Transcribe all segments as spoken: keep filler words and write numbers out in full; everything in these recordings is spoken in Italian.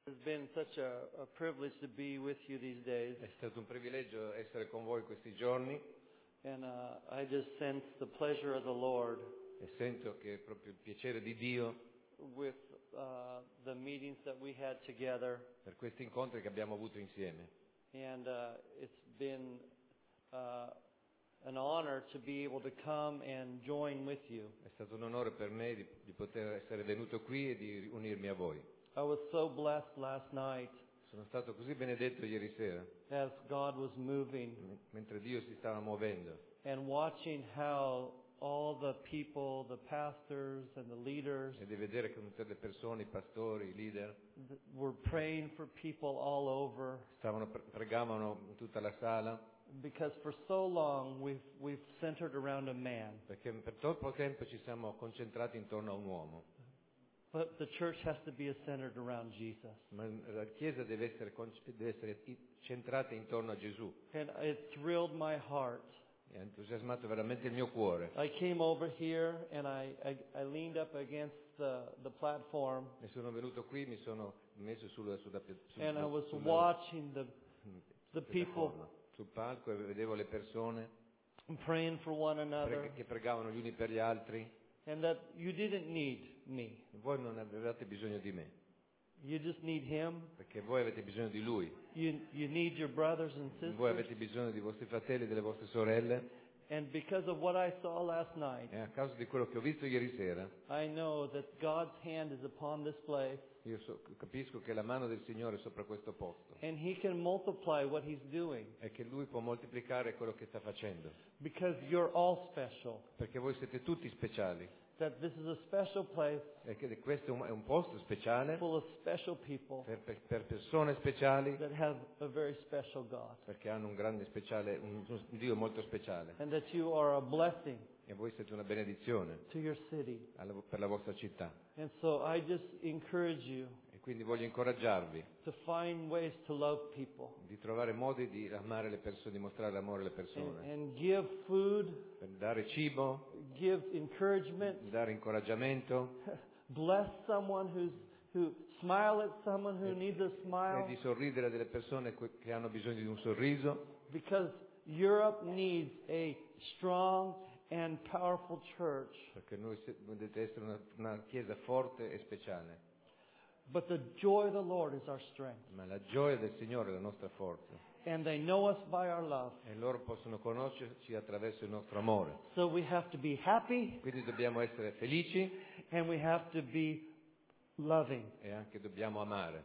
It's been such a, a privilege to be with you these days. È stato un privilegio essere con voi questi giorni And uh, I just sense the pleasure of the Lord e sento che è proprio il piacere di Dio with uh, the meetings that we had together. per questi incontri che abbiamo avuto insieme. And uh, it's been uh, an honor to be able to come and join with you. È stato un onore per me di, di poter essere venuto qui e di unirmi a voi. I was so blessed last night Sono stato così benedetto ieri sera, as God was moving m- mentre Dio si stava muovendo, and watching how all the people, the pastors and the leaders e di vedere che tutte le persone, i pastori, i leader, th- were praying for people all over. stavano, pre- pregavano in tutta la sala, Because for so long we've we've centered around a man, perché per troppo tempo ci siamo concentrati intorno a un uomo. but the church has to be centered around Jesus. Ma la Chiesa deve essere, conc- deve essere i- centrata intorno a Gesù. And it thrilled my heart. E ha entusiasmato veramente il mio cuore. I came over here and I, I, I leaned up against the, the platform E sono venuto qui, mi sono messo sulla, sulla, pi- sulla, and I was sulla- watching the, the piattaforma, people sul palco, e vedevo le persone praying for one pre- another, che pregavano gli uni per gli altri. and that you didn't need me. Voi non avevate bisogno di me, You just need Him. perché voi avete bisogno di Lui. You, you need your brothers and Voi sisters. avete bisogno dei vostri fratelli e delle vostre sorelle. And because of what I saw last night, E a causa di quello che ho visto ieri sera, I know that God's hand is upon this place, io so- capisco che la mano del Signore è sopra questo posto and He can multiply what He's doing, e che Lui può moltiplicare quello che sta facendo. because you're all special. Perché voi siete tutti speciali. That this is a special place E che questo è un, è un posto speciale full of special people per, per- per persone speciali, that have a very special God, perché hanno un grande speciale, un, un Dio molto speciale. and that you are a blessing E voi siete una benedizione to your city. alla- per la vostra città. And so I just encourage you E quindi voglio incoraggiarvi to find ways to love people di trovare modi di amare le persone, di mostrare l'amore alle and, persone, and give food, per dare cibo, give encouragement, dare incoraggiamento bless someone who's who smile at someone who needs a e smile, di sorridere a delle persone que- che hanno bisogno di un sorriso, because Europe needs a strong and powerful church. perché noi se- dovete essere una, una chiesa forte e speciale. But the joy of the Lord is our strength. Ma la gioia del Signore è la nostra forza. And they know us by our love. E loro possono conoscerci attraverso il nostro amore. So we have to be happy Quindi dobbiamo essere felici and we have to be loving. e anche dobbiamo amare.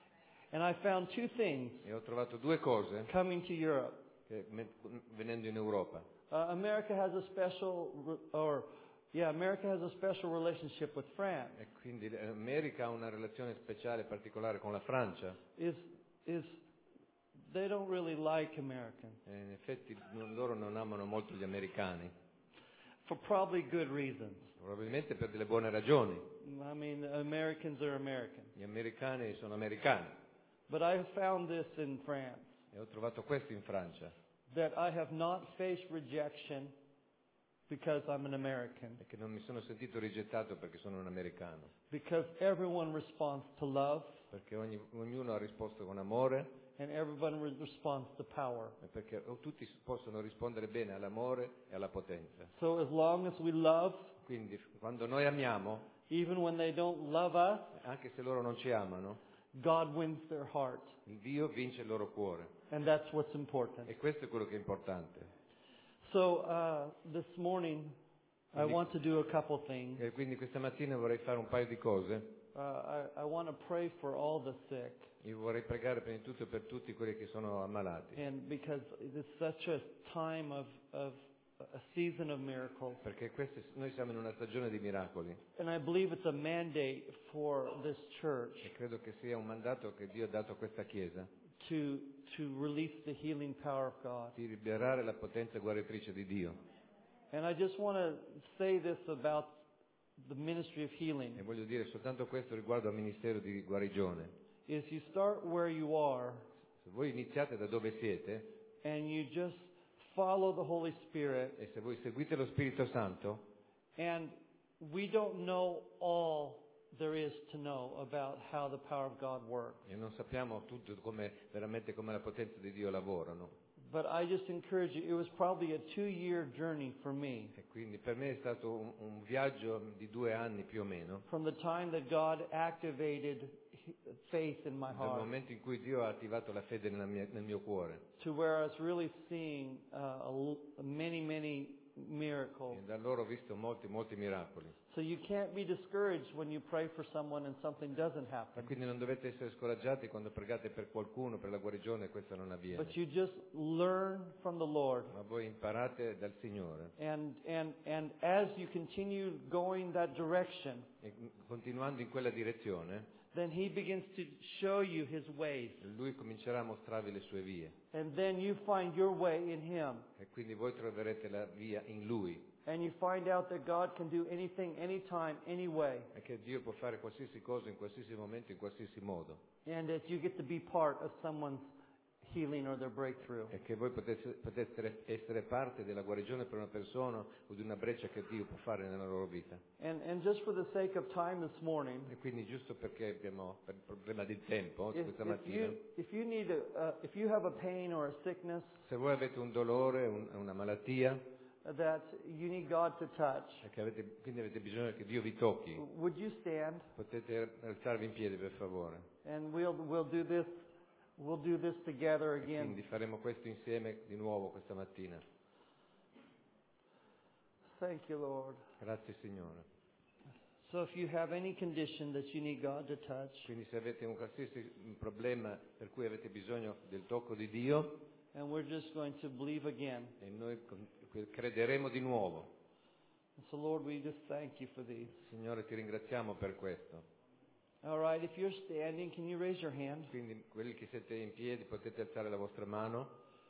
And I found two things E ho trovato due cose coming to Europe. che, me- venendo in Europa. Uh, America has a special, re- or yeah, America has a special relationship with France. E quindi l'America ha una relazione speciale, particolare con la Francia. Is is they don't really like Americans E in effetti non- loro non amano molto gli americani, for probably good reasons. probabilmente per delle buone ragioni. I mean, Americans are Americans. Gli americani sono americani. But I have found this in France, E ho trovato questo in Francia. that I have not faced rejection because I'm an American. E che non mi sono sentito rigettato perché sono un americano. Because everyone responds to love Perché ogni- ognuno ha risposto con amore. and everyone re- responds to power. E perché tutti possono rispondere bene all'amore e alla potenza. So as long as we love, Quindi quando noi amiamo, even when they don't love us, anche se loro non ci amano, God wins their heart. il Dio vince il loro cuore. And that's what's important. E questo è quello che è importante. So uh, this morning, I Quindi- want to do a couple things. E quindi questa mattina vorrei fare un paio di cose. Uh, I, I want to pray for all the sick. Io vorrei pregare prima di tutto per tutti quelli che sono ammalati. And because it's such a time of, of a season of miracles. Perché queste- noi siamo in una stagione di miracoli. And I believe it's a mandate for this church E credo che sia un mandato che Dio ha dato a questa Chiesa to, to release the healing power of God. di liberare la potenza guaritrice di Dio. And I just want to say this about the ministry of E healing. voglio dire soltanto questo riguardo al ministero di guarigione. Is you start where you are Se voi iniziate da dove siete and you just follow the Holy Spirit, e se voi seguite lo Spirito Santo, and we don't know all there is to know about how the power of God works. E non sappiamo tutto come, veramente come la potenza di Dio lavora, no? But I just encourage you, it was probably a two-year journey for me. E quindi per me è stato un, un viaggio di due anni più o meno, From the time that God activated faith in my dal heart momento in cui Dio ha attivato la fede nella mia- nel mio cuore. to where I was really seeing uh, a l- many, many miracles. E da loro ho visto molti, molti miracoli. So you can't be discouraged when you pray for someone and something doesn't E happen. quindi non dovete essere scoraggiati quando pregate per qualcuno, per la guarigione, e questa non avviene. But you just learn from the Lord. Ma voi imparate dal Signore. And, and, and as you continue going that direction, E continuando in quella direzione, then He begins to show you His ways. Lui comincerà a mostrarvi le sue vie. And then you find your way in Him. E quindi voi troverete la via in Lui. And you find out that God can do anything, anytime, any way. E che Dio può fare qualsiasi cosa, in qualsiasi momento, in qualsiasi modo. And that you get to be part of someone's healing or their breakthrough. E che voi potete, potete essere parte della guarigione per una persona o di una breccia che Dio può fare nella loro vita. And, and just for the sake of time this morning, E quindi giusto perché abbiamo per il problema del tempo, if, questa if, mattina, you, if, you need a, uh, if you have a pain or a sickness se voi avete un dolore, un- una malattia, that you need God to touch, e che avete, quindi avete bisogno che Dio vi tocchi, would you stand? potete alzarvi in piedi per favore. And we'll, we'll do this, we'll do this together E again. quindi faremo questo insieme di nuovo questa mattina. Thank you, Lord. Grazie Signore. So if you have any condition that you need God to touch, Quindi se avete un qualsiasi problema per cui avete bisogno del tocco di Dio, and we're just going to believe again. e noi con- crederemo di nuovo. And so, Lord, we just thank you for these. Signore, ti ringraziamo per questo. All right, if you're standing, can you raise your hand? Quindi quelli che siete in piedi potete alzare la vostra mano,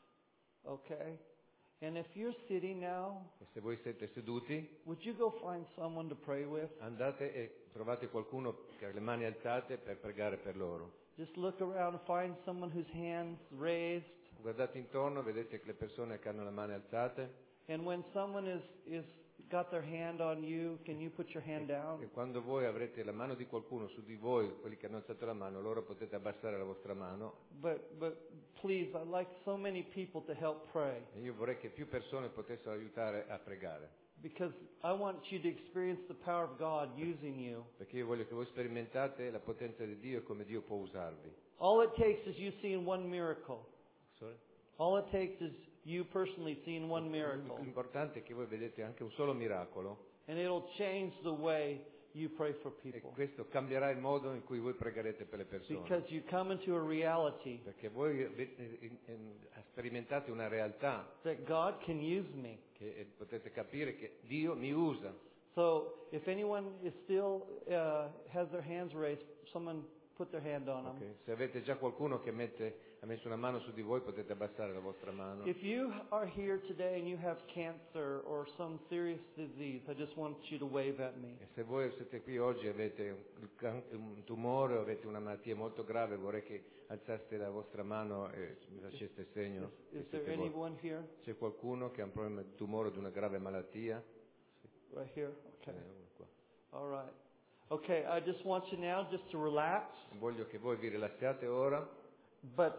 Okay. And if you're sitting now, e se voi siete seduti, would you go find someone to pray with? andate e trovate qualcuno che ha le mani alzate per pregare per loro. Just look around, find someone whose hands raised. Guardate intorno, vedete che le persone che hanno le mani alzate, And when someone is, is got their hand on you, can you put your hand e down? quando voi avrete la mano di qualcuno su di voi, quelli che hanno alzato la mano, allora potete abbassare la vostra mano. But, but please, I'd like so many people to help pray. E io vorrei che più persone potessero aiutare a pregare, Because I want you to experience the power of God using you. perché io voglio che voi sperimentate la potenza di Dio e come Dio può usarvi. All it takes is you seeing one miracle. Sorry? All it takes is you personally seeing one miracle. L'importante è che voi vedete anche un solo miracolo, And it'll change the way you pray for e people. questo cambierà il modo in cui voi pregherete per le persone. Because you come into a reality Perché voi avete- in- in- sperimentate una realtà that God can use me. che e potete capire che Dio mi usa. So if anyone is still uh, has their hands raised, someone put their hand on them. Ok? Se avete già qualcuno che mette- ha messo una mano su di voi, potete abbassare la vostra mano. If you are here today and you have cancer or some serious disease, I just want you to wave at me. E se voi siete qui oggi e avete un, can- un tumore o avete una malattia molto grave, vorrei che alzaste la vostra mano e mi faceste segno. Is, che is there siete voi. anyone here? C'è qualcuno che ha un problema di tumore o di una grave malattia? Right here? Ce Okay. n'è uno qua. All right. Okay, I just want you now just to relax, Voglio che voi vi rilassiate ora but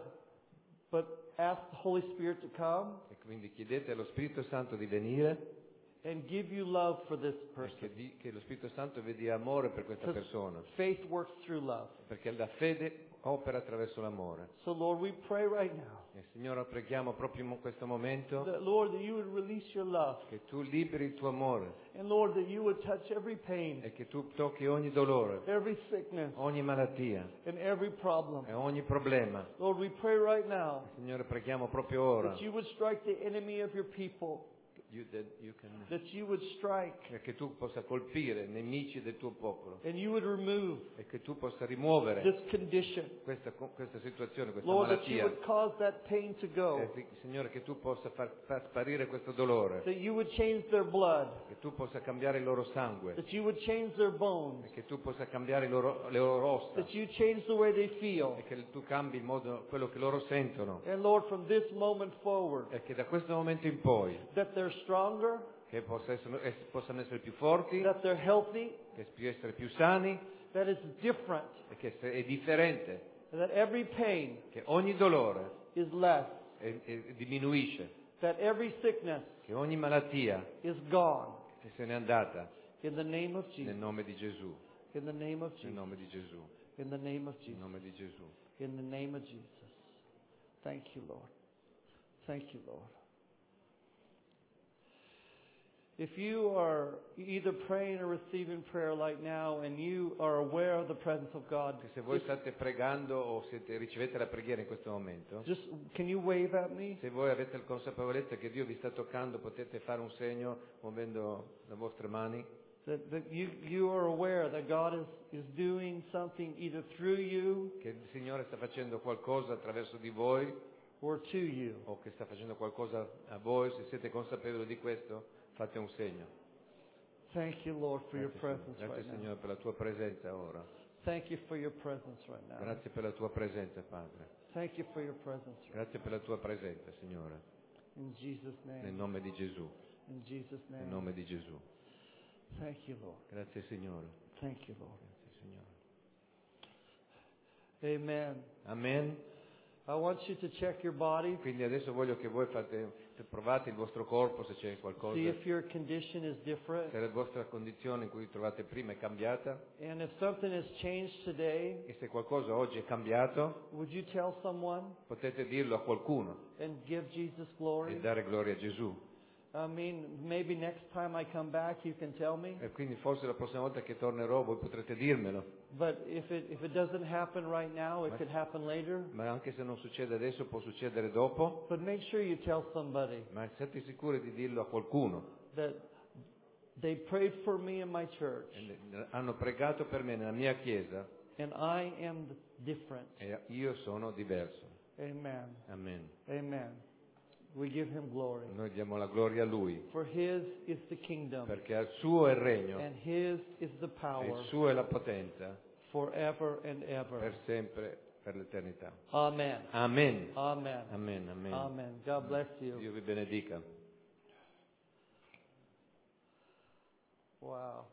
but ask the Holy Spirit to come e quindi chiedete allo Spirito Santo di venire and give you love for this e person. che, di- che lo Spirito Santo vi dia amore per questa Because persona, faith works through love. perché la fede opera attraverso l'amore. So Lord, we pray right now E Signore, preghiamo proprio in questo momento that Lord that you would release your love, che tu liberi il tuo amore and Lord that you would touch every pain, e che tu tocchi ogni dolore, every sickness, ogni malattia and every problem. e ogni problema. Lord, we pray right now Signore, preghiamo proprio ora that you would strike the enemy of your people, You- that you can- that you would strike che tu possa colpire i nemici del tuo popolo and you would remove e che tu possa rimuovere this condition. questa, questa situazione, questa Lord, that you malattia. would cause that pain to go, Eh, sì, Signore, che tu possa far, far sparire questo dolore, that you would change their blood, che tu possa cambiare il loro sangue, that you would change their bones, e che tu possa cambiare i loro- le loro ossa, that you change the way they feel. e che tu cambi il modo, quello che loro sentono, And Lord, from this moment forward, e che da questo momento in poi that they're stronger, che possa essere- es- possano essere più forti, that they're healthy, che più essere più sani, that it's different, e che se- è differente, that every pain che ogni dolore is less, è- è- diminuisce, that every sickness che ogni malattia is gone. che se n'è andata In the name of nel Jesus. nome di Gesù, In the name of nel Jesus. nome di Gesù, In the name of nel Jesus. nome di Gesù. In the name of Jesus. Thank you, Lord. Thank you, Lord. If you are either praying or receiving prayer like now and you are aware of the presence of God, Se voi just, state pregando o siete, ricevete la preghiera in questo momento, just can you wave at me? se voi avete la consapevolezza che Dio vi sta toccando, potete fare un segno muovendo le vostre mani. That, that you, you are aware that God is, is doing something either through you Che il Signore sta facendo qualcosa attraverso di voi or to you. o che sta facendo qualcosa a voi. Se siete consapevoli di questo, fate un segno. Thank you, Lord, for your Grazie, presence Signore. Grazie right now. Signore per la tua presenza ora. Thank you for your presence right now. Grazie per la tua presenza, Padre. Thank you for your presence right Grazie per la tua presenza, Signore. now. In Jesus' Nel name. nome di Gesù. In Jesus' Nel name. nome di Gesù. Thank you, Lord. Grazie Signore. Thank you, Lord. Grazie Signore. Amen. Amen. I want you to check your body. Quindi adesso voglio che voi fate, provate il vostro corpo se c'è qualcosa, See if your condition is different. se la vostra condizione in cui vi trovate prima è cambiata And if something has changed today, e se qualcosa oggi è cambiato, would you tell someone potete dirlo a qualcuno and give Jesus e glory? dare gloria a Gesù. I mean, maybe next time I come back you can tell me. E quindi forse la prossima volta che tornerò voi potrete dirmelo, But if it if it doesn't happen right now, it could happen later. ma anche se non succede adesso può succedere dopo, But make sure you tell somebody ma siate sicuri di dirlo a qualcuno. that they prayed for me in my church E hanno pregato per me nella mia chiesa and I am different. e io sono diverso. Amen. Amen. Amen. We give him glory. Noi diamo la gloria a Lui, For his is the kingdom perché al suo è il regno, and his is the e power il suo è la potenza, forever and per ever. sempre, per l'eternità. Amen. Amen. Amen. Amen, amen. Amen. God bless you. Dio vi benedica. Wow.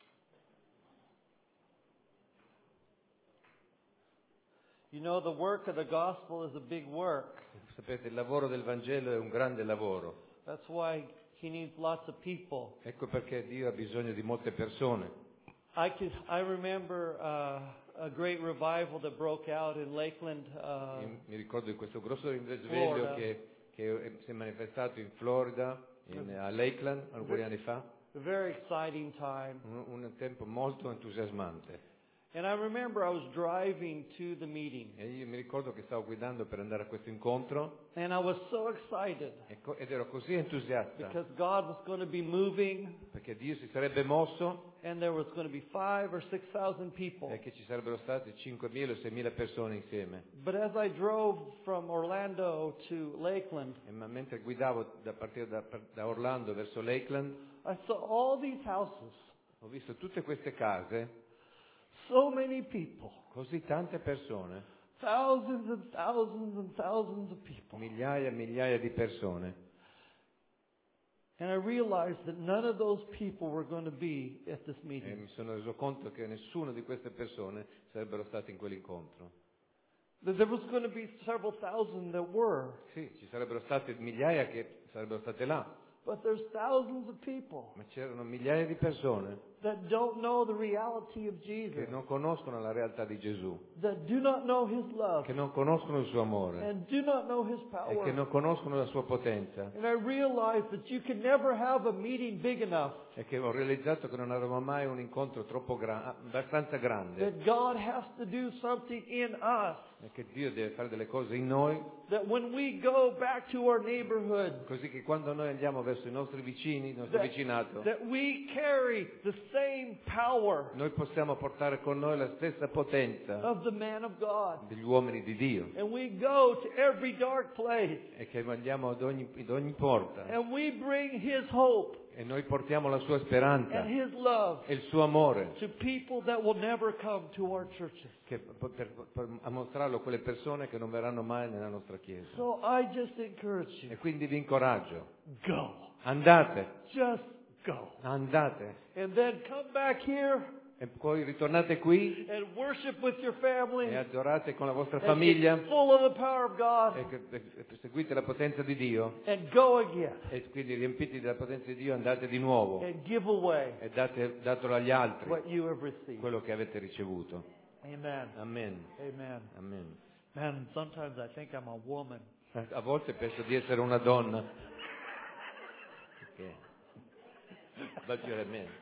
You know, the work of the gospel is a big work. Sapete, il lavoro del Vangelo è un grande lavoro. That's why he needs lots of people. Ecco perché Dio ha bisogno di molte persone. I could, I remember uh, a great revival that broke out in Lakeland. Uh, Io mi ricordo di questo grosso risveglio Florida. che, che si è manifestato in Florida, in, a Lakeland, alcuni anni fa. a very exciting time. Un, un tempo molto entusiasmante. And I remember I was driving to the meeting. E io mi ricordo che stavo guidando per andare a questo incontro And I was so excited e co- ed ero così entusiasta because God was going to be moving perché Dio si sarebbe mosso and there was going to be five or six thousand people. e che ci sarebbero state cinquemila o seimila persone insieme. But as I drove from Orlando to Lakeland, E ma mentre guidavo da partire da, da Orlando verso Lakeland, I saw all these houses, ho visto tutte queste case, so many people, così tante persone, thousands and thousands and thousands of people. migliaia e migliaia di persone. And I realized that none of those people were going to be at this E meeting. mi sono reso conto che nessuna di queste persone sarebbero state in quell'incontro. That there was going to be several thousand that were, Sì, ci sarebbero state migliaia che sarebbero state là, but there's thousands of people ma c'erano migliaia di persone that don't know the reality of Jesus, che non conoscono la realtà di Gesù, that do not know His love, che non conoscono il suo amore and do not know His e power. che non conoscono la sua potenza, And I realized that you can never have a meeting big enough, e che ho realizzato che non avremo mai un incontro troppo gra- abbastanza grande, that God has to do something in us, e che Dio deve fare delle cose in noi, that when we go back to our neighborhood, così che quando noi andiamo verso i nostri vicini, il nostro that, vicinato, that we carry the same power noi possiamo portare con noi la stessa potenza of the man of God. degli uomini di Dio, And we go to every dark place, e che andiamo ad ogni, ad ogni porta and we bring His hope e noi portiamo la sua speranza and His love e il suo amore to people that will never come to our churches. che, per, per- per- a mostrarlo a quelle persone che non verranno mai nella nostra chiesa. So I just encourage E you, quindi vi incoraggio, go. andate, Just go. andate And then come back here E poi ritornate qui and worship with your family e adorate con la vostra and famiglia get full of the power of God e, che- e seguite la potenza di Dio and go again e quindi riempiti della potenza di Dio andate di nuovo and give away e date, datelo agli altri what you have received. quello che avete ricevuto. Amen. Amen. Amen. Amen. Man, sometimes I think I'm a woman. A volte penso di essere una donna. Okay. But you're a man.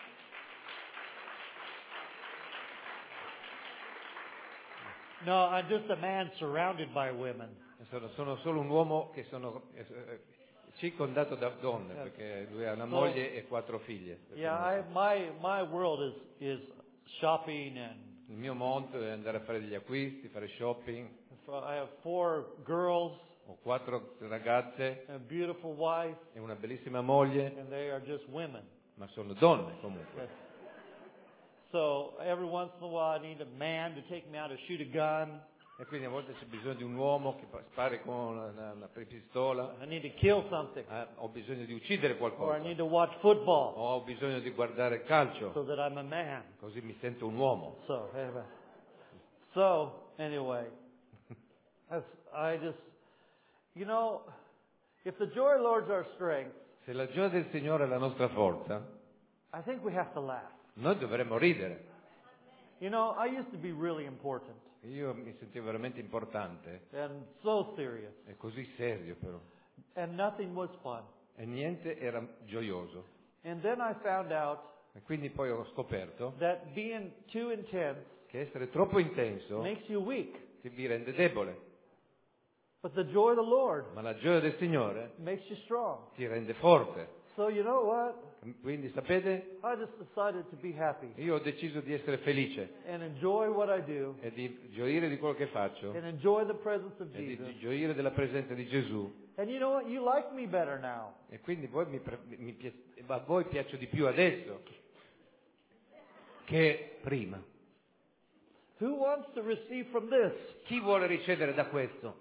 No, I'm just a man surrounded by women. Sono, sono solo un uomo che sono eh, eh, circondato da donne, perché lui ha una moglie e quattro figlie. Yeah, I, my my world is is shopping, and Il mio mondo è andare a fare degli acquisti, fare shopping. so I have four girls, Ho quattro ragazze a beautiful wife, e una bellissima moglie, and they are just women. ma sono donne comunque. So every once in a while, I need a man to take me out to shoot a gun. E quindi a volte c'è bisogno di un uomo che pa- spari con una, una pistola. I need to kill something, Eh, ho bisogno di uccidere or qualcosa. I need to watch football, O ho bisogno di guardare il calcio, so that I'm a man. così mi sento un uomo. So, anyway. so anyway, that's, I just, you know, if the joy of the Lord is our strength, Se la gioia del Signore è la nostra forza, I think we have to laugh. noi dovremmo ridere. You know, I used to be really important Io mi sentivo veramente importante, and so serious, e così serio però. and nothing was fun. E niente era gioioso. And then I found out E quindi poi ho scoperto that being too intense che essere troppo intenso makes you weak, ti vi rende debole. but the joy of the Lord Ma la gioia del Signore makes you strong. ti rende forte. So you know what? Quindi sapete, I just decided to be happy io ho deciso di essere felice and enjoy what I do e di gioire di quello che faccio and enjoy the presence of e di Jesus. gioire della presenza di Gesù. And you know what? You like me better now. E quindi voi mi, pre- mi pi- a voi piaccio di più adesso che prima. Who wants to receive from this? Chi vuole ricevere da questo?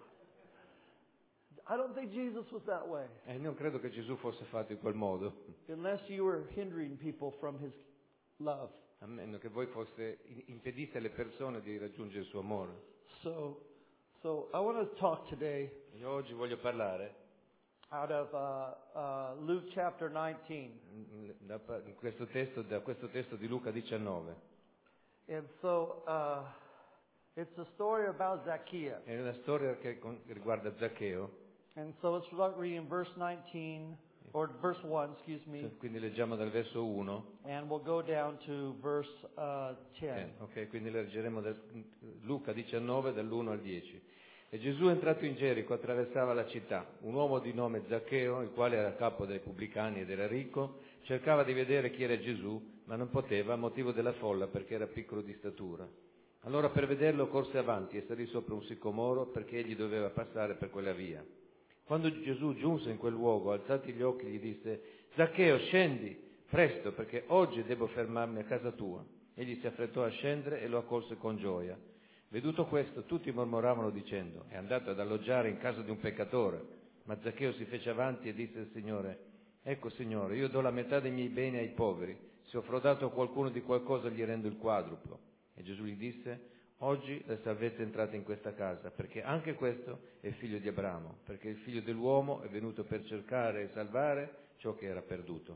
I don't think Jesus was that way. E non credo che Gesù fosse fatto in quel modo, Unless you were hindering people from his love. a meno che voi foste impediste alle persone di raggiungere il suo amore. So, so I want to talk today Io oggi voglio parlare out of uh, uh, Luke chapter nineteen. in, da- in questo testo, da questo testo di Luca diciannove. And so uh, it's a story about Zacchaeus. È una storia che, con- che riguarda Zaccheo. And so let's start reading verse nineteen, or verse one, excuse me, Quindi leggiamo dal verso uno. and we'll go down to verse uh, ten. Eh, ok, quindi leggeremo da Luca diciannove dall'uno al dieci. E Gesù, entrato in Gerico, attraversava la città. Un uomo di nome Zaccheo, il quale era capo dei pubblicani ed era ricco, cercava di vedere chi era Gesù, ma non poteva a motivo della folla perché era piccolo di statura. Allora per vederlo corse avanti e salì sopra un sicomoro perché egli doveva passare per quella via. Quando Gesù giunse in quel luogo, alzati gli occhi, gli disse: Zaccheo, scendi, presto, perché oggi devo fermarmi a casa tua. Egli si affrettò a scendere e lo accolse con gioia. Veduto questo, tutti mormoravano dicendo: è andato ad alloggiare in casa di un peccatore. Ma Zaccheo si fece avanti e disse al Signore: ecco, Signore, io do la metà dei miei beni ai poveri. Se ho frodato a qualcuno di qualcosa, gli rendo il quadruplo. E Gesù gli disse: oggi la salvezza è entrata in questa casa, perché anche questo è figlio di Abramo, perché il figlio dell'uomo è venuto per cercare e salvare ciò che era perduto.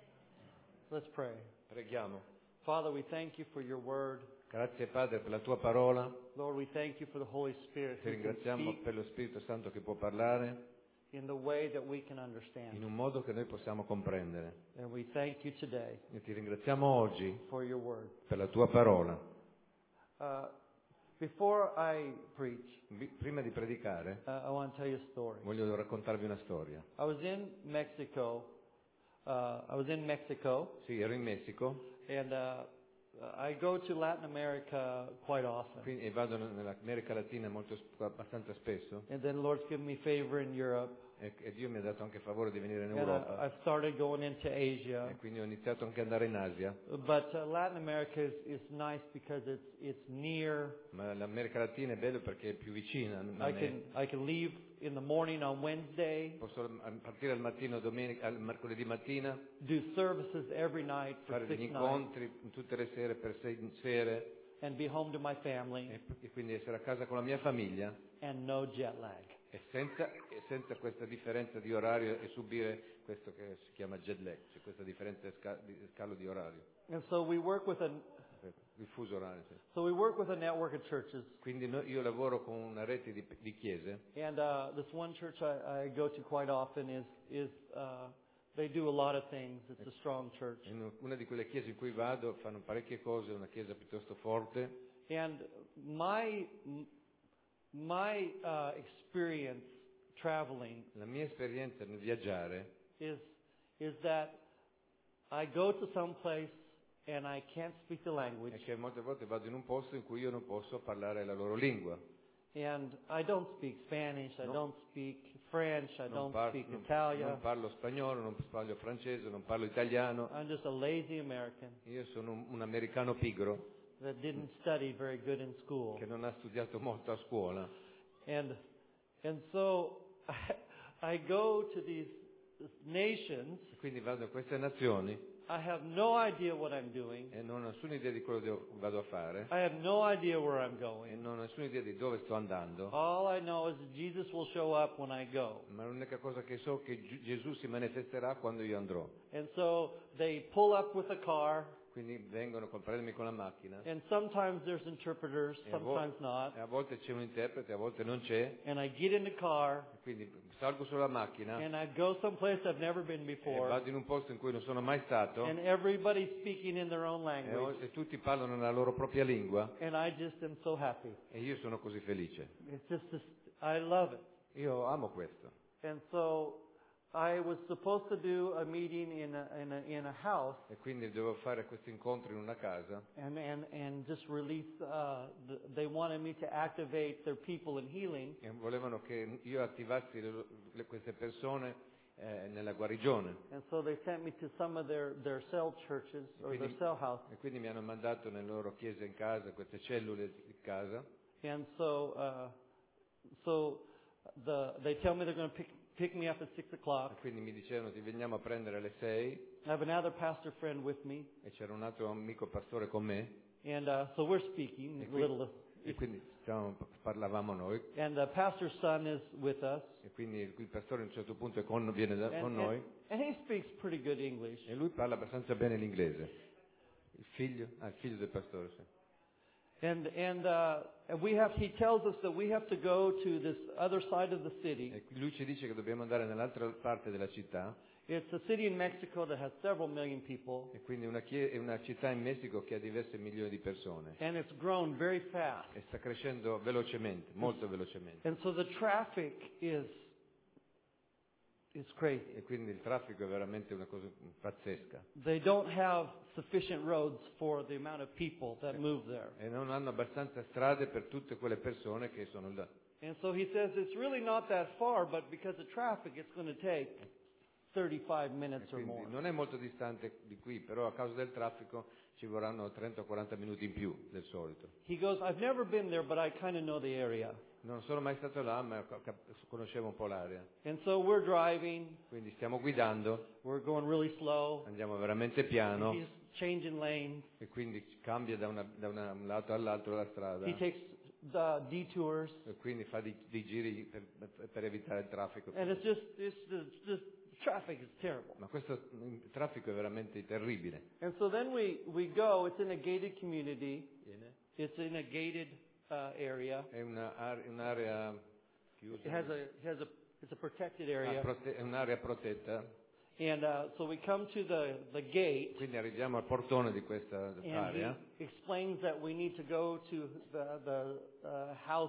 Let's pray. Preghiamo. Father, we thank you for your word. Grazie Padre per la tua parola, Lord, we thank you for the Holy Spirit ti who can ringraziamo speak per lo Spirito Santo che può parlare in the way that we can in understand. un modo che noi possiamo comprendere. And we thank you today E ti ringraziamo oggi for your word. per la tua parola. Uh, before I preach, Vi- Prima di predicare uh, I want to tell you a story. voglio raccontarvi una storia. I was in Mexico. Uh, I was in Mexico, Sì, ero in Messico and uh, I go to Latin America quite often. quindi, e vado nell'America Latina molto, sp- abbastanza spesso. And then the Lord's given me favor in Europe. E, e Dio mi ha dato anche il favore di venire in And Europa. I, I've started going into Asia. E quindi ho iniziato anche ad andare in Asia. But uh, Latin America is, is nice because it's it's near. Ma l'America Latina è bello perché è più vicina. I can I can leave in the morning on Wednesday, Posso partire al mattino, domenica, al mercoledì mattina, do services every night for fare six degli nights, incontri tutte le sere per sei sere and be home to my family, e, e quindi essere a casa con la mia famiglia and no jet lag. e senza, e senza questa differenza di orario e subire questo che si chiama jet lag, cioè questa differenza di, sca- di scalo di orario, And so we work with a il fuso orario. Sì. so we work with a network of churches. Quindi no- io lavoro con una rete di, di chiese And uh, this one church I, I go to quite often is is uh, they do a lot of things. It's a strong church. in una di quelle chiese in cui vado fanno parecchie cose, è una chiesa piuttosto forte. And my my uh, experience traveling La mia esperienza nel viaggiare is is that I go to some place and I can't speak the language, è che molte volte vado in un posto in cui io non posso parlare la loro lingua. and I don't speak Spanish, I No. don't speak French, I Non, don't par- speak non- Italian. non parlo spagnolo, non parlo francese, non parlo italiano. I'm just a lazy American Io sono un, un americano pigro that didn't study very good in school. che non ha studiato molto a scuola. And and so I, I go to these nations. E quindi vado in queste nazioni I have no idea what I'm doing. e non ho nessuna idea di quello che vado a fare I have no idea where I'm e going. non ho nessuna idea di dove sto andando. All I know is that Jesus will show up when I go. Ma l'unica cosa che so è che Gi- Gesù si manifesterà quando io andrò. And so they pull up with a car, Quindi vengono a prendermi con la macchina and sometimes there's interpreters, e a, vo- sometimes not. e a volte c'è un interprete, a volte non c'è. And I get in the car, E quindi salgo sulla macchina and I go someplace I've never been e before, vado in un posto in cui non sono mai stato and everybody's speaking in their own e, language, e tutti parlano la loro propria lingua and I just am so happy. e io sono così felice. It's just this, I love it. Io amo questo. And so I was supposed to do a meeting in a, in a, in a house E quindi devo fare questo incontro in una casa and, and, and just release, uh, the, they wanted me to activate their people in healing. e volevano che io attivassi le- le- queste persone eh, nella guarigione. And so they sent me to some of their, their cell churches or their Quindi, cell houses. e quindi mi hanno mandato nelle loro chiese in casa, queste cellule di casa. And so, uh, so the, they tell me they're going to pick, pick me up at six E o'clock. quindi mi dicevano ti veniamo a prendere alle sei I have another pastor friend with me. e c'era un altro amico pastore con me And uh, so we're speaking e, a qui- little. e quindi stavamo- parlavamo noi And the pastor's son is with us. e quindi il, il pastore a un certo punto è con, viene da, And, con and, noi and he speaks pretty good English. e lui parla abbastanza bene l'inglese. Il figlio? Ah, il figlio del pastore, sì. And and uh, and we have. He tells us that we have to go to this other side of the city. E lui ci dice che dobbiamo andare nell'altra parte della città It's a city in Mexico that has several million people, e quindi una, chie- è una città in Messico che ha diverse milioni di persone and it's grown very fast. e sta crescendo velocemente, molto velocemente. And so the traffic is is crazy. E quindi il traffico è veramente una cosa pazzesca. They don't have sufficient roads for the amount of people that move there. E non hanno abbastanza strade per tutte quelle persone che sono là. And so he says it's really not that far, but because of traffic, it's going to take thirty-five E minutes or quindi more. non è molto distante di qui, però a causa del traffico ci vorranno trenta o quaranta minuti in più del solito. He goes, I've never been there, but I kind of know the area. Non sono mai stato là, ma cap- conoscevo un po' l'area. And so we're driving, Quindi stiamo guidando, we're going really slow. andiamo veramente piano He's changing lanes. e quindi cambia da, una- da una- un lato all'altro la strada He takes the detours. e quindi fa dei, dei giri per, per evitare il traffico. And it's just, it's just, just traffic is terrible. Ma questo il traffico è veramente terribile. And so then we, we go, it's in a gated community. It's in a gated uh, area. È una ar- un'area chiusa, It has a, it has a, it's a protected Ah, area. prote- è un'area protetta. And uh, so we come to the, the gate. Quindi arriviamo al portone di questa And area he explains that we need to go to the, the uh, house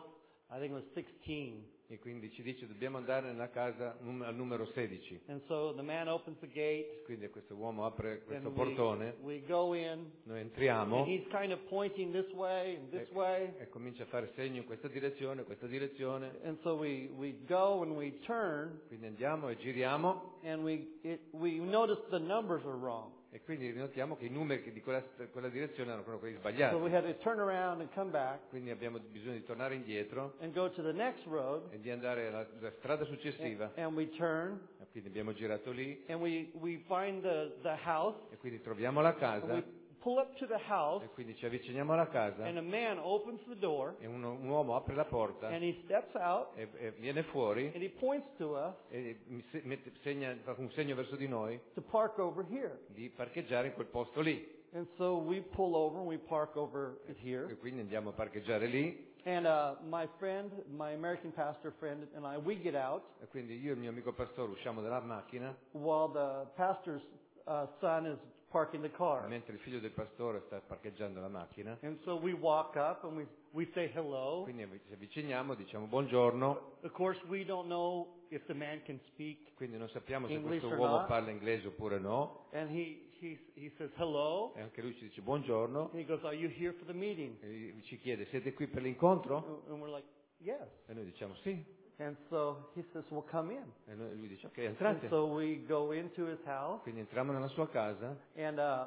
I think it was sixteen. E quindi ci dice dobbiamo andare nella casa num- al numero sedici. And so the man opens the gate, Quindi questo uomo apre questo and portone, we, we go in, noi entriamo and he's kind of pointing this way and this e, way. e comincia a fare segno in questa direzione, questa direzione. And so we, we go and we turn, Quindi andiamo e giriamo and we, it, we notice the numbers are wrong. e quindi notiamo che i numeri di quella, quella direzione erano quelli So we sbagliati. had to turn around and come back Quindi abbiamo bisogno di tornare indietro and go to the next road, e di andare alla, alla strada and, successiva. and we turn, E quindi abbiamo girato lì and we, we find the, the house, e quindi troviamo la and casa we pull up to the house, e quindi ci avviciniamo alla casa and a man opens the door, e uno- un uomo apre la porta and he steps out, e, e viene fuori and he points to us e mi se- mette- segna, fa un segno verso di noi to park over here. di parcheggiare in quel posto lì. And so we pull over and we park over it here. E quindi andiamo a parcheggiare lì And uh, my friend, my American pastor friend, and I, we get out e quindi io e il mio amico pastore usciamo dalla macchina while the pastor's uh, son is parking the car. mentre il figlio del pastore sta parcheggiando la macchina. And so we walk up and we, we say hello. Quindi ci avviciniamo, diciamo buongiorno, Of course, we don't know if the man can speak. quindi non sappiamo se English questo or uomo not. parla inglese oppure no, And he, he, he says hello. e anche lui ci dice buongiorno, And he goes, are you here for the meeting? e ci chiede siete qui per l'incontro? And we're like, yes. E noi diciamo sì, And so he says, well, come in. e noi- lui dice ok And entrate. so we go into his house. Quindi entriamo nella sua casa And uh,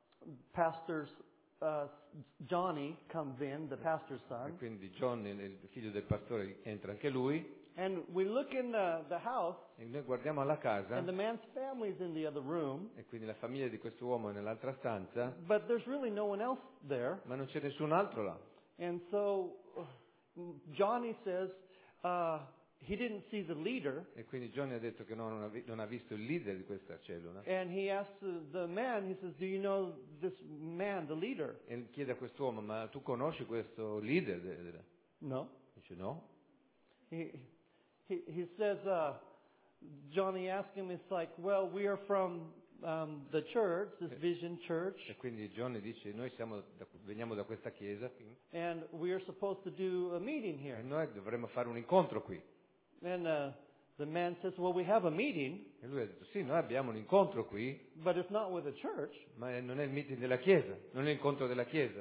pastor's uh, Johnny comes in, the pastor's e son, quindi John, il il figlio del pastore, entra anche lui and we look in the, the house, e noi guardiamo alla casa and the man's family's in the other room, e quindi la famiglia di questo uomo è nell'altra stanza, but there's really no one else there. ma non c'è nessun altro là. And so uh, Johnny says uh, he didn't see the leader, E quindi Johnny ha detto che no, non, ha, vi- non ha visto il leader di questa cellula and he asks the, the man, he says, do you know this man, the leader? e chiede a quest'uomo ma tu conosci questo leader? de- de-" No. Dice no. He, he, he says, uh, Johnny asked him, it's like, well, we are from um, the church, this Vision Church, E quindi Johnny dice noi siamo da- veniamo da questa chiesa qui, and we are supposed to do a meeting e here. noi dovremmo fare un incontro qui. And uh, the man says, well, we have a meeting, E lui ha detto sì, noi abbiamo un incontro qui, but it's not with the church. ma è- non è il meeting della chiesa, non è l'incontro della chiesa.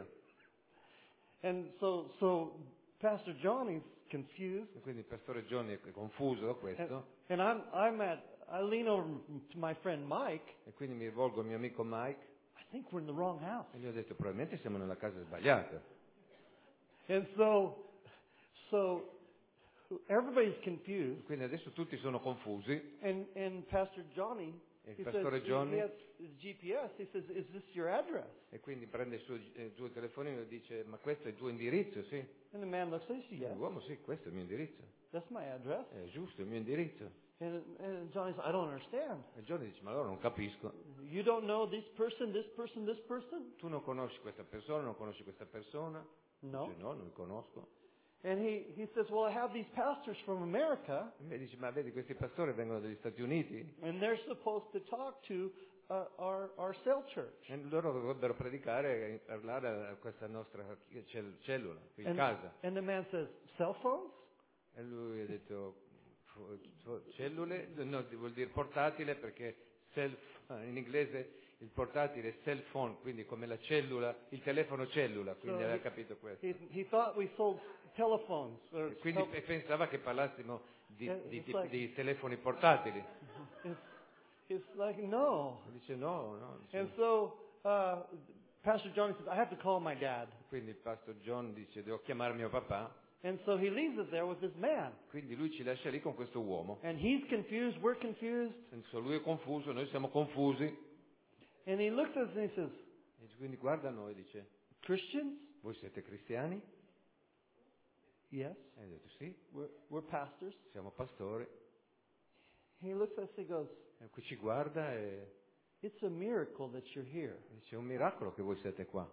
And so, so Pastor Johnny's confused, E quindi il pastore Johnny è confuso da and, questo and I'm, I'm at, I lean over to my friend Mike. e quindi mi rivolgo al mio amico Mike I think we're in the wrong house. e gli ho detto probabilmente siamo nella casa sbagliata. And so, so everybody's confused. Quindi adesso tutti sono confusi And and Pastor Johnny, e il he says, pastore Johnny he has his G P S. He says, "Is this your address?" e quindi prende il suo, eh, il suo telefonino e dice ma questo è il tuo indirizzo? Sì. And the man looks, says, "Yes, L'uomo sì, questo è il mio indirizzo. that's my address." È giusto, è il mio indirizzo. And, and Johnny says, "I don't understand. E Johnny dice ma allora non capisco. You don't know this person, this person, this person?" Tu non conosci questa persona, non conosci questa persona? No. Dice no, non li conosco. And he he says, "Well, I have these pastors from America, E mi dice ma vedi questi pastori vengono dagli Stati Uniti and they're supposed to talk to uh, our our cell church." e loro dovrebbero predicare e parlare a questa nostra cell- cellula qui in And, casa. and the man says, "Cell phones?" E lui ha detto fu- fu- cellule, no, vuol dire portatile perché self, in inglese il portatile è cell phone, quindi come la cellula, il telefono cellula, quindi So aveva he- capito questo. He he thought we sold telephones. Or E quindi tel- pe- pensava che parlassimo di, Eh, di- it's di- like- di telefoni portatili. It's, it's like, no. E dice no, no. dice- And so uh, Pastor Johnny says, I have to call my dad. Quindi il pastor John dice devo chiamare mio papà, And so he leaves it there with this man. quindi lui ci lascia lì con questo uomo. And he's confused, we're confused. Senso, lui è confuso, noi siamo confusi. And he looks at us and he says, E quindi guarda noi e dice Christians? voi siete cristiani? Yes. E ho detto sì, We're, we're pastors. siamo pastori. He looks at us and he goes, E qui ci guarda e it's a miracle that you're here. dice è un miracolo che voi siete qua.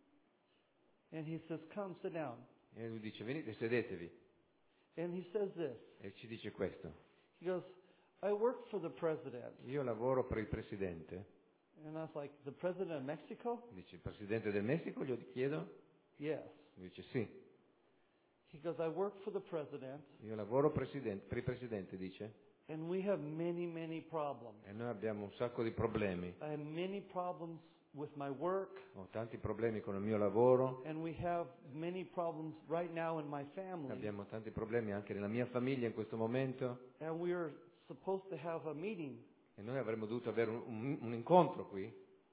And he says, come, sit down. E lui dice venite sedetevi. And he says this. E ci dice questo. He goes, I work for the president. Io lavoro per il presidente. And I was like, the president of Mexico? Dice il presidente del Messico, gli chiedo? Yes. Lui dice sì. He goes, I work for the president, io lavoro presidente, per il presidente, dice, and we have many, many problems. e noi abbiamo un sacco di problemi. I have many problems with my work, Ho tanti problemi con il mio lavoro, and we have many problems right now in my family. abbiamo tanti problemi anche nella mia famiglia in questo momento, And we are supposed to have a meeting, e noi avremmo dovuto avere un, un, un incontro qui,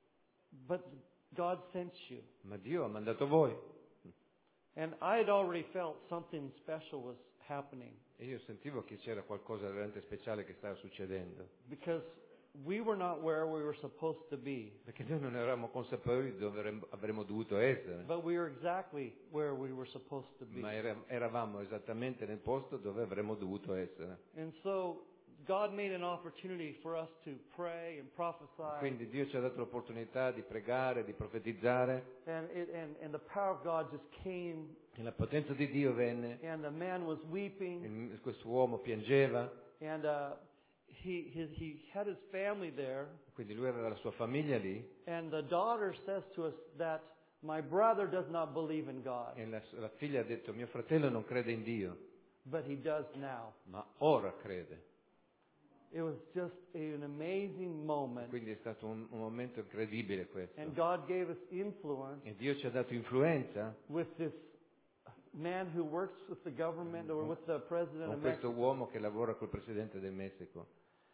but God sent you. ma Dio ha mandato voi. And I had already felt something special was happening E io sentivo che c'era qualcosa di veramente speciale che stava succedendo, because we were not where we were supposed to be, perché noi non eravamo consapevoli di dove avremmo, avremmo dovuto essere, but we were exactly where we were supposed to be. ma era- eravamo esattamente nel posto dove avremmo dovuto essere. And so God made an opportunity for us to pray and prophesy, Quindi Dio ci ha dato l'opportunità di pregare, di profetizzare, and, it, and, and the power of God just came, e la potenza di Dio venne, and the man was weeping, il- questo uomo piangeva, and uh, he, his, he had his family there, quindi lui aveva la sua famiglia lì, and the daughter says to us that my brother does not believe in God, e la, la figlia ha detto: mio fratello non crede in Dio, but he does now. ma ora crede. It was just an amazing moment, Quindi è stato un, un momento incredibile questo. and God gave us influence E Dio ci ha dato influenza with this man who works with the government or with the president con of questo Mexico. uomo che lavora col presidente del Messico.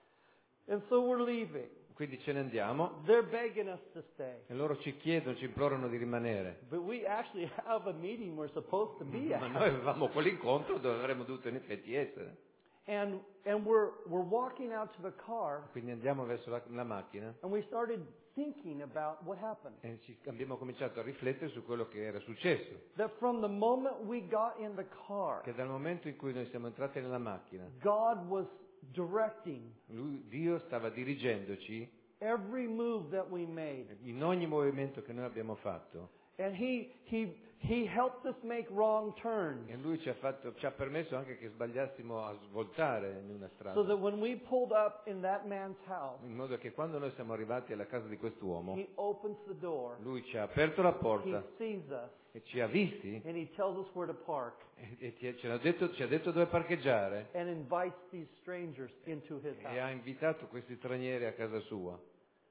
And so we're leaving. Quindi ce ne andiamo, They're begging us to stay. e loro ci chiedono, ci implorano di rimanere. But we actually have a meeting we're supposed to be Ma at. noi avevamo quell'incontro dove avremmo dovuto in effetti essere. And and we're we're walking out to the car, Quindi andiamo verso la, la macchina and we started thinking about what happened. e ci, abbiamo cominciato a riflettere su quello che era successo. That from the moment we got in the car, Che dal momento in cui noi siamo entrati nella macchina, God was directing lui, Dio stava dirigendoci every move that we made. in ogni movimento che noi abbiamo fatto. And he he he helped us make wrong turns, E lui ci ha, fatto, ci ha permesso anche che sbagliassimo a svoltare in una strada. so that when we pulled up in that man's house, In modo che quando noi siamo arrivati alla casa di quest'uomo, he opens the door, lui ci ha aperto la he porta sees us, e ci ha visti and he tells us where to park, e, e ci, ci ha detto, ci ha detto dove parcheggiare, and invites these strangers into his e ha house. invitato questi stranieri a casa sua.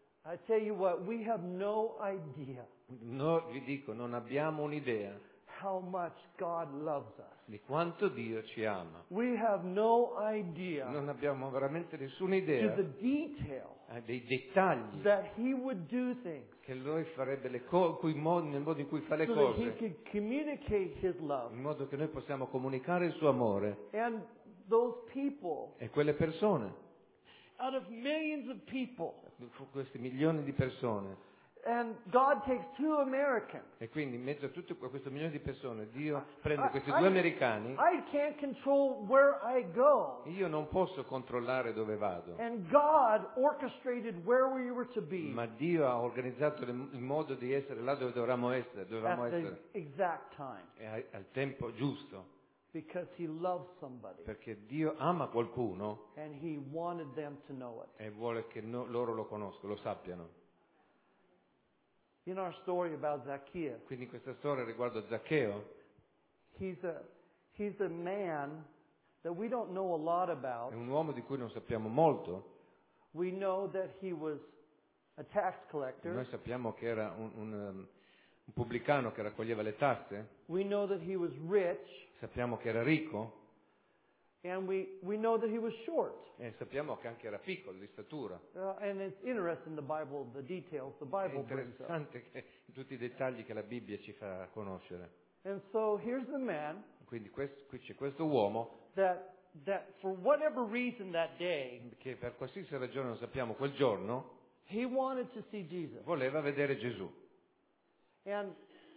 I tell you what, we have no idea No, vi dico, non abbiamo un'idea how much God loves us. di quanto Dio ci ama. We have no idea Non abbiamo veramente nessuna to idea the detail eh, dei dettagli that he would do things che lui farebbe le co- cui mo- nel modo in cui fa le so that he cose, could communicate his love. in modo che noi possiamo comunicare il suo amore. And those people, E quelle persone, out of millions of people, questi milioni di persone, and God takes two Americans. e quindi in mezzo a tutto questo milione di persone Dio prende I- questi I- due americani. I can't control where I go. Io non posso controllare dove vado, And God orchestrated where we were to be ma Dio ha organizzato il il modo di essere là dove dovevamo essere, dovevamo at the essere exact time e a- al tempo giusto, because he loves somebody perché Dio ama qualcuno and he wanted them to know it. e vuole che no- loro lo conoscano, lo sappiano. In our story about Zacchaeus, Quindi in questa storia riguardo Zaccheo, he's a he's a man that we don't know a lot è about. un uomo di cui non sappiamo molto. We know that he was a tax collector. Noi sappiamo che era un, un, um, un pubblicano che raccoglieva le tasse, We know that he was rich, sappiamo che era ricco and we, we know that he was short. e sappiamo che anche era piccolo di statura. Uh, and it's interesting, the Bible, the details the È Bible brings up. interessante che tutti i dettagli che la Bibbia ci fa conoscere. And so here's the man Quindi questo, qui c'è questo uomo that, that for whatever reason that day, che per qualsiasi ragione non sappiamo quel giorno he wanted to see Jesus. voleva vedere Gesù. And,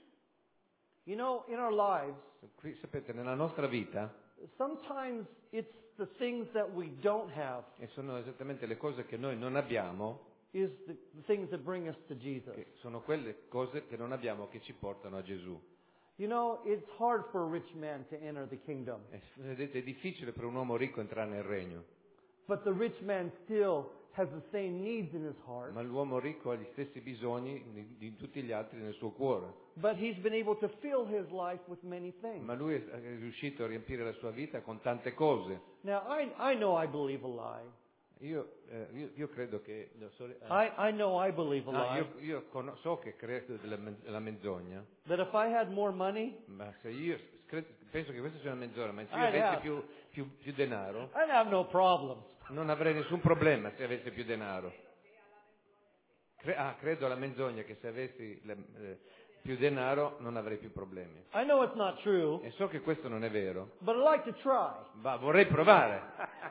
you know, in our lives, Qui sapete, nella nostra vita, sometimes it's the things that we don't have e sono esattamente le cose che noi non abbiamo, is the, the things that bring us to Jesus. che sono quelle cose che non abbiamo che ci portano a Gesù. You know, it's hard for a rich man to enter the kingdom. E, vedete, è difficile per un uomo ricco entrare nel regno. But the rich man still has the same needs in his heart. Ma l'uomo ricco ha gli stessi bisogni di, di tutti gli altri nel suo cuore. But he's been able to fill his life with many things. Ma lui è riuscito a riempire la sua vita con tante cose. Now, I, I know I believe a lie. Io, eh, io, io credo che... no, sorry, eh, I, I know I believe a no, lie. io, io con- so che credo della, men- della menzogna, That if I had more money, ma se io cre- penso che questa sia una menzogna, ma se io Ah, avessi yeah. più, più, più denaro, I'd have no problems. non avrei nessun problema se avessi più denaro. Cre- ah, credo alla menzogna che se avessi le- eh, più denaro non avrei più problemi. I know it's not true, E so che questo non è vero, but I like to try. ma vorrei provare.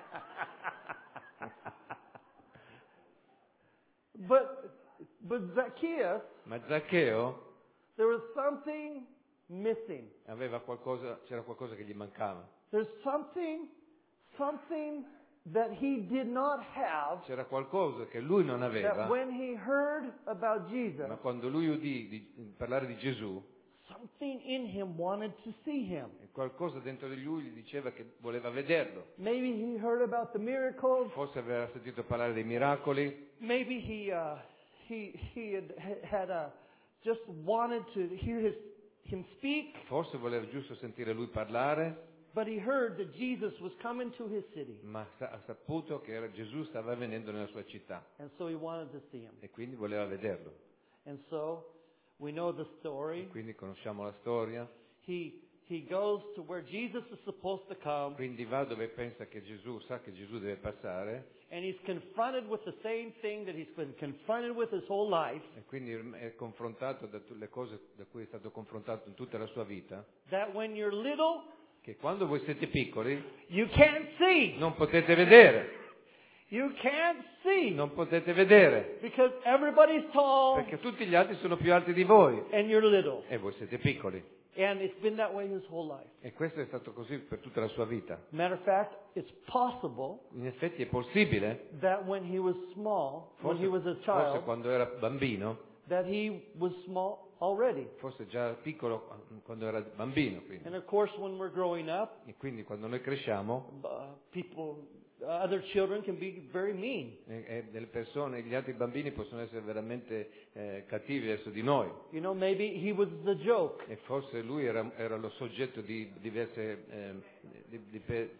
But, but Zacchaeus, Ma Zaccheo there was something missing. aveva qualcosa, c'era qualcosa che gli mancava. There's something, something that he did not have C'era qualcosa che lui non aveva, that when he heard about Jesus, ma quando lui udì di, parlare di Gesù, something in him wanted to see him. qualcosa dentro di lui gli diceva che voleva vederlo. Maybe he heard about the miracles. Forse aveva sentito parlare dei miracoli, Maybe he uh, he he had had uh, just wanted to hear his him speak. forse voleva giusto sentire lui parlare, But he heard that Jesus was coming to his city, ma sa- ha saputo che era Gesù stava venendo nella sua città and so he wanted to see him. e quindi voleva vederlo. And so we know the story. Quindi conosciamo la storia. He he goes to where Jesus is supposed to come, Quindi va dove pensa che Gesù, sa che Gesù deve passare, and he's confronted with the same thing that he's been confronted with his whole life, e quindi è confrontato da tutte le cose da cui è stato confrontato in tutta la sua vita, that when you're little, che quando voi siete piccoli you can't see. non potete vedere, You can't see non potete vedere, because everybody's tall perché tutti gli altri sono più alti di voi and you're little. e voi siete piccoli. And it's been that way his whole life. E questo è stato così per tutta la sua vita. Matter of fact, it's possible In effetti è possibile, that when he was small, when forse, he was a forse child, quando era bambino, that he was small already. forse già piccolo quando era bambino, quindi. And of course, when we're growing up, E quindi quando noi cresciamo, uh, people, uh, other children can be very mean. e, e delle persone, gli altri bambini possono essere veramente eh, cattivi verso di noi. You know, maybe he was the joke. E forse lui era, era lo soggetto di diverse, eh, di, di, pe-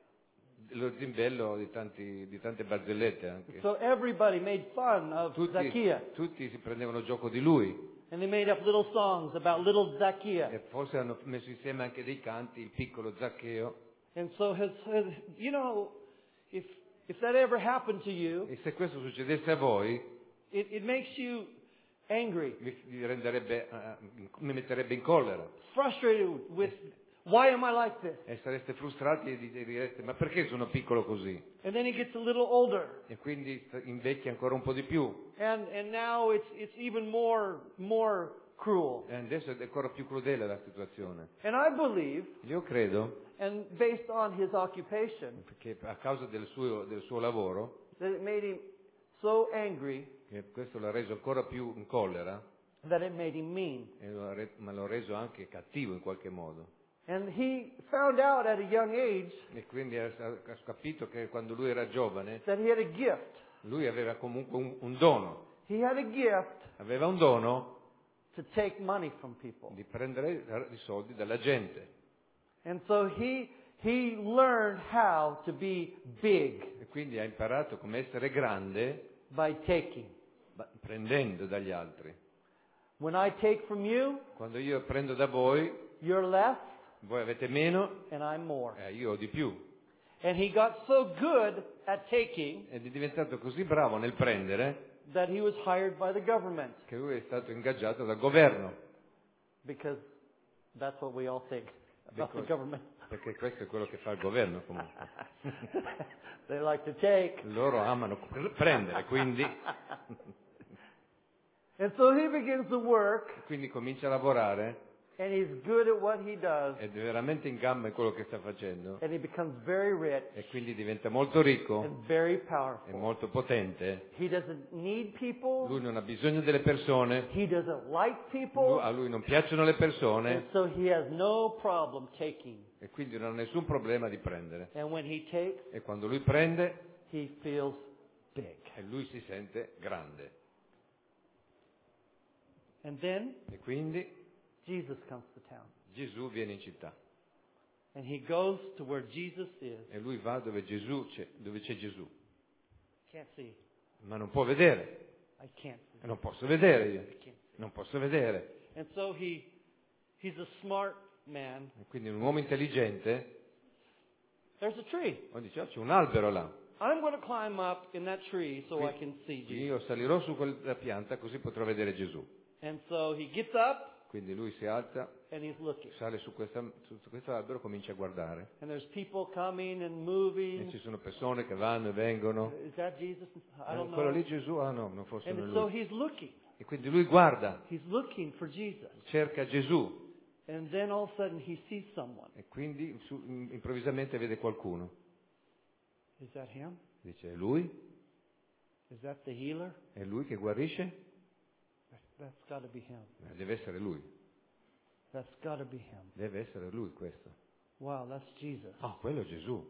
lo zimbello di, tanti, di tante barzellette anche. So everybody made fun of Tutti, Zacchaeus. tutti si prendevano gioco di lui And they made up little songs about little Zacchaeus. e forse hanno messo insieme anche dei canti, il piccolo Zaccheo. And so his, his you know, if if that ever happened to you, E se questo succedesse a voi, it, it makes you angry, mi, mi renderebbe, eh, mi metterebbe in collera. frustrated with why am I like this? E sareste frustrati e di- direste, ma perché sono piccolo così? And then he gets a little older. E quindi sta- invecchia ancora un po' di più. And and now it's it's even more more cruel. E adesso è ancora più crudele la situazione. And I believe, Io credo, and based on his occupation, che a causa del suo, del suo lavoro, that it made him so angry che questo l'ha reso ancora più in collera, that it made him mean. e lo ha re- ma l'ha reso anche cattivo in qualche modo. And he found out at a young age E quindi ha, ha capito che quando lui era giovane, that he had a gift. lui aveva comunque un, un dono. He had a gift Aveva un dono to take money from people. di prendere i soldi dalla gente. And so he he learned how to be big E quindi ha imparato come essere grande by taking. ba- prendendo dagli altri. When I take from you, Quando io prendo da voi, you're less voi avete meno, and I'm more. eh, io ho di più. And he got so good at taking Ed è diventato così bravo nel prendere that he was hired by the government, che lui è stato ingaggiato dal governo. because that's what we all think about the Because- government. Perché questo è quello che fa il governo comunque. They like to take. Loro amano pr- prendere, quindi, And so he begins to work, quindi comincia a lavorare and he's good at what he does, ed è veramente in gamba in quello che sta facendo and he becomes very rich e quindi diventa molto ricco and very e powerful. molto potente. He doesn't need people. Lui non ha bisogno delle persone, He doesn't like lui- people. a lui non piacciono le And persone so he has no problem taking. e quindi non ha nessun problema di prendere. And when he takes, E quando lui prende, he feels big. E lui si sente grande. And then E quindi Jesus comes to town. Gesù viene in città. And he goes to where Jesus is. E lui va dove Gesù c'è, dove c'è Gesù. Can't see. Ma non può vedere. I can't see. E non posso vedere io. I can't see. Non posso vedere. And so he he's a smart man. E quindi un uomo intelligente There's a tree. oh, dice, oh, c'è un albero là. I'm going to climb up in that tree so I can see Jesus. Io salirò su quella pianta così potrò vedere Gesù. And so he gets up Quindi lui si alza, and he's looking. sale su, questa, su, su questo albero, comincia a guardare. And there's people coming and E moving. ci sono persone che vanno e vengono. Is that Jesus? I Eh, don't quello know. lì Gesù? Ah no, non fosse And lui. so he's looking. E quindi lui guarda, He's looking for Jesus. cerca Gesù. And then all of a sudden he sees someone. E quindi su, improvvisamente vede qualcuno. Is that him? Dice, è lui? Is that the healer? È lui che guarisce? That's got to be him. Eh, Deve essere lui. That's got to be him. Deve essere lui questo. Wow, that's Jesus. Ah, quello è Gesù.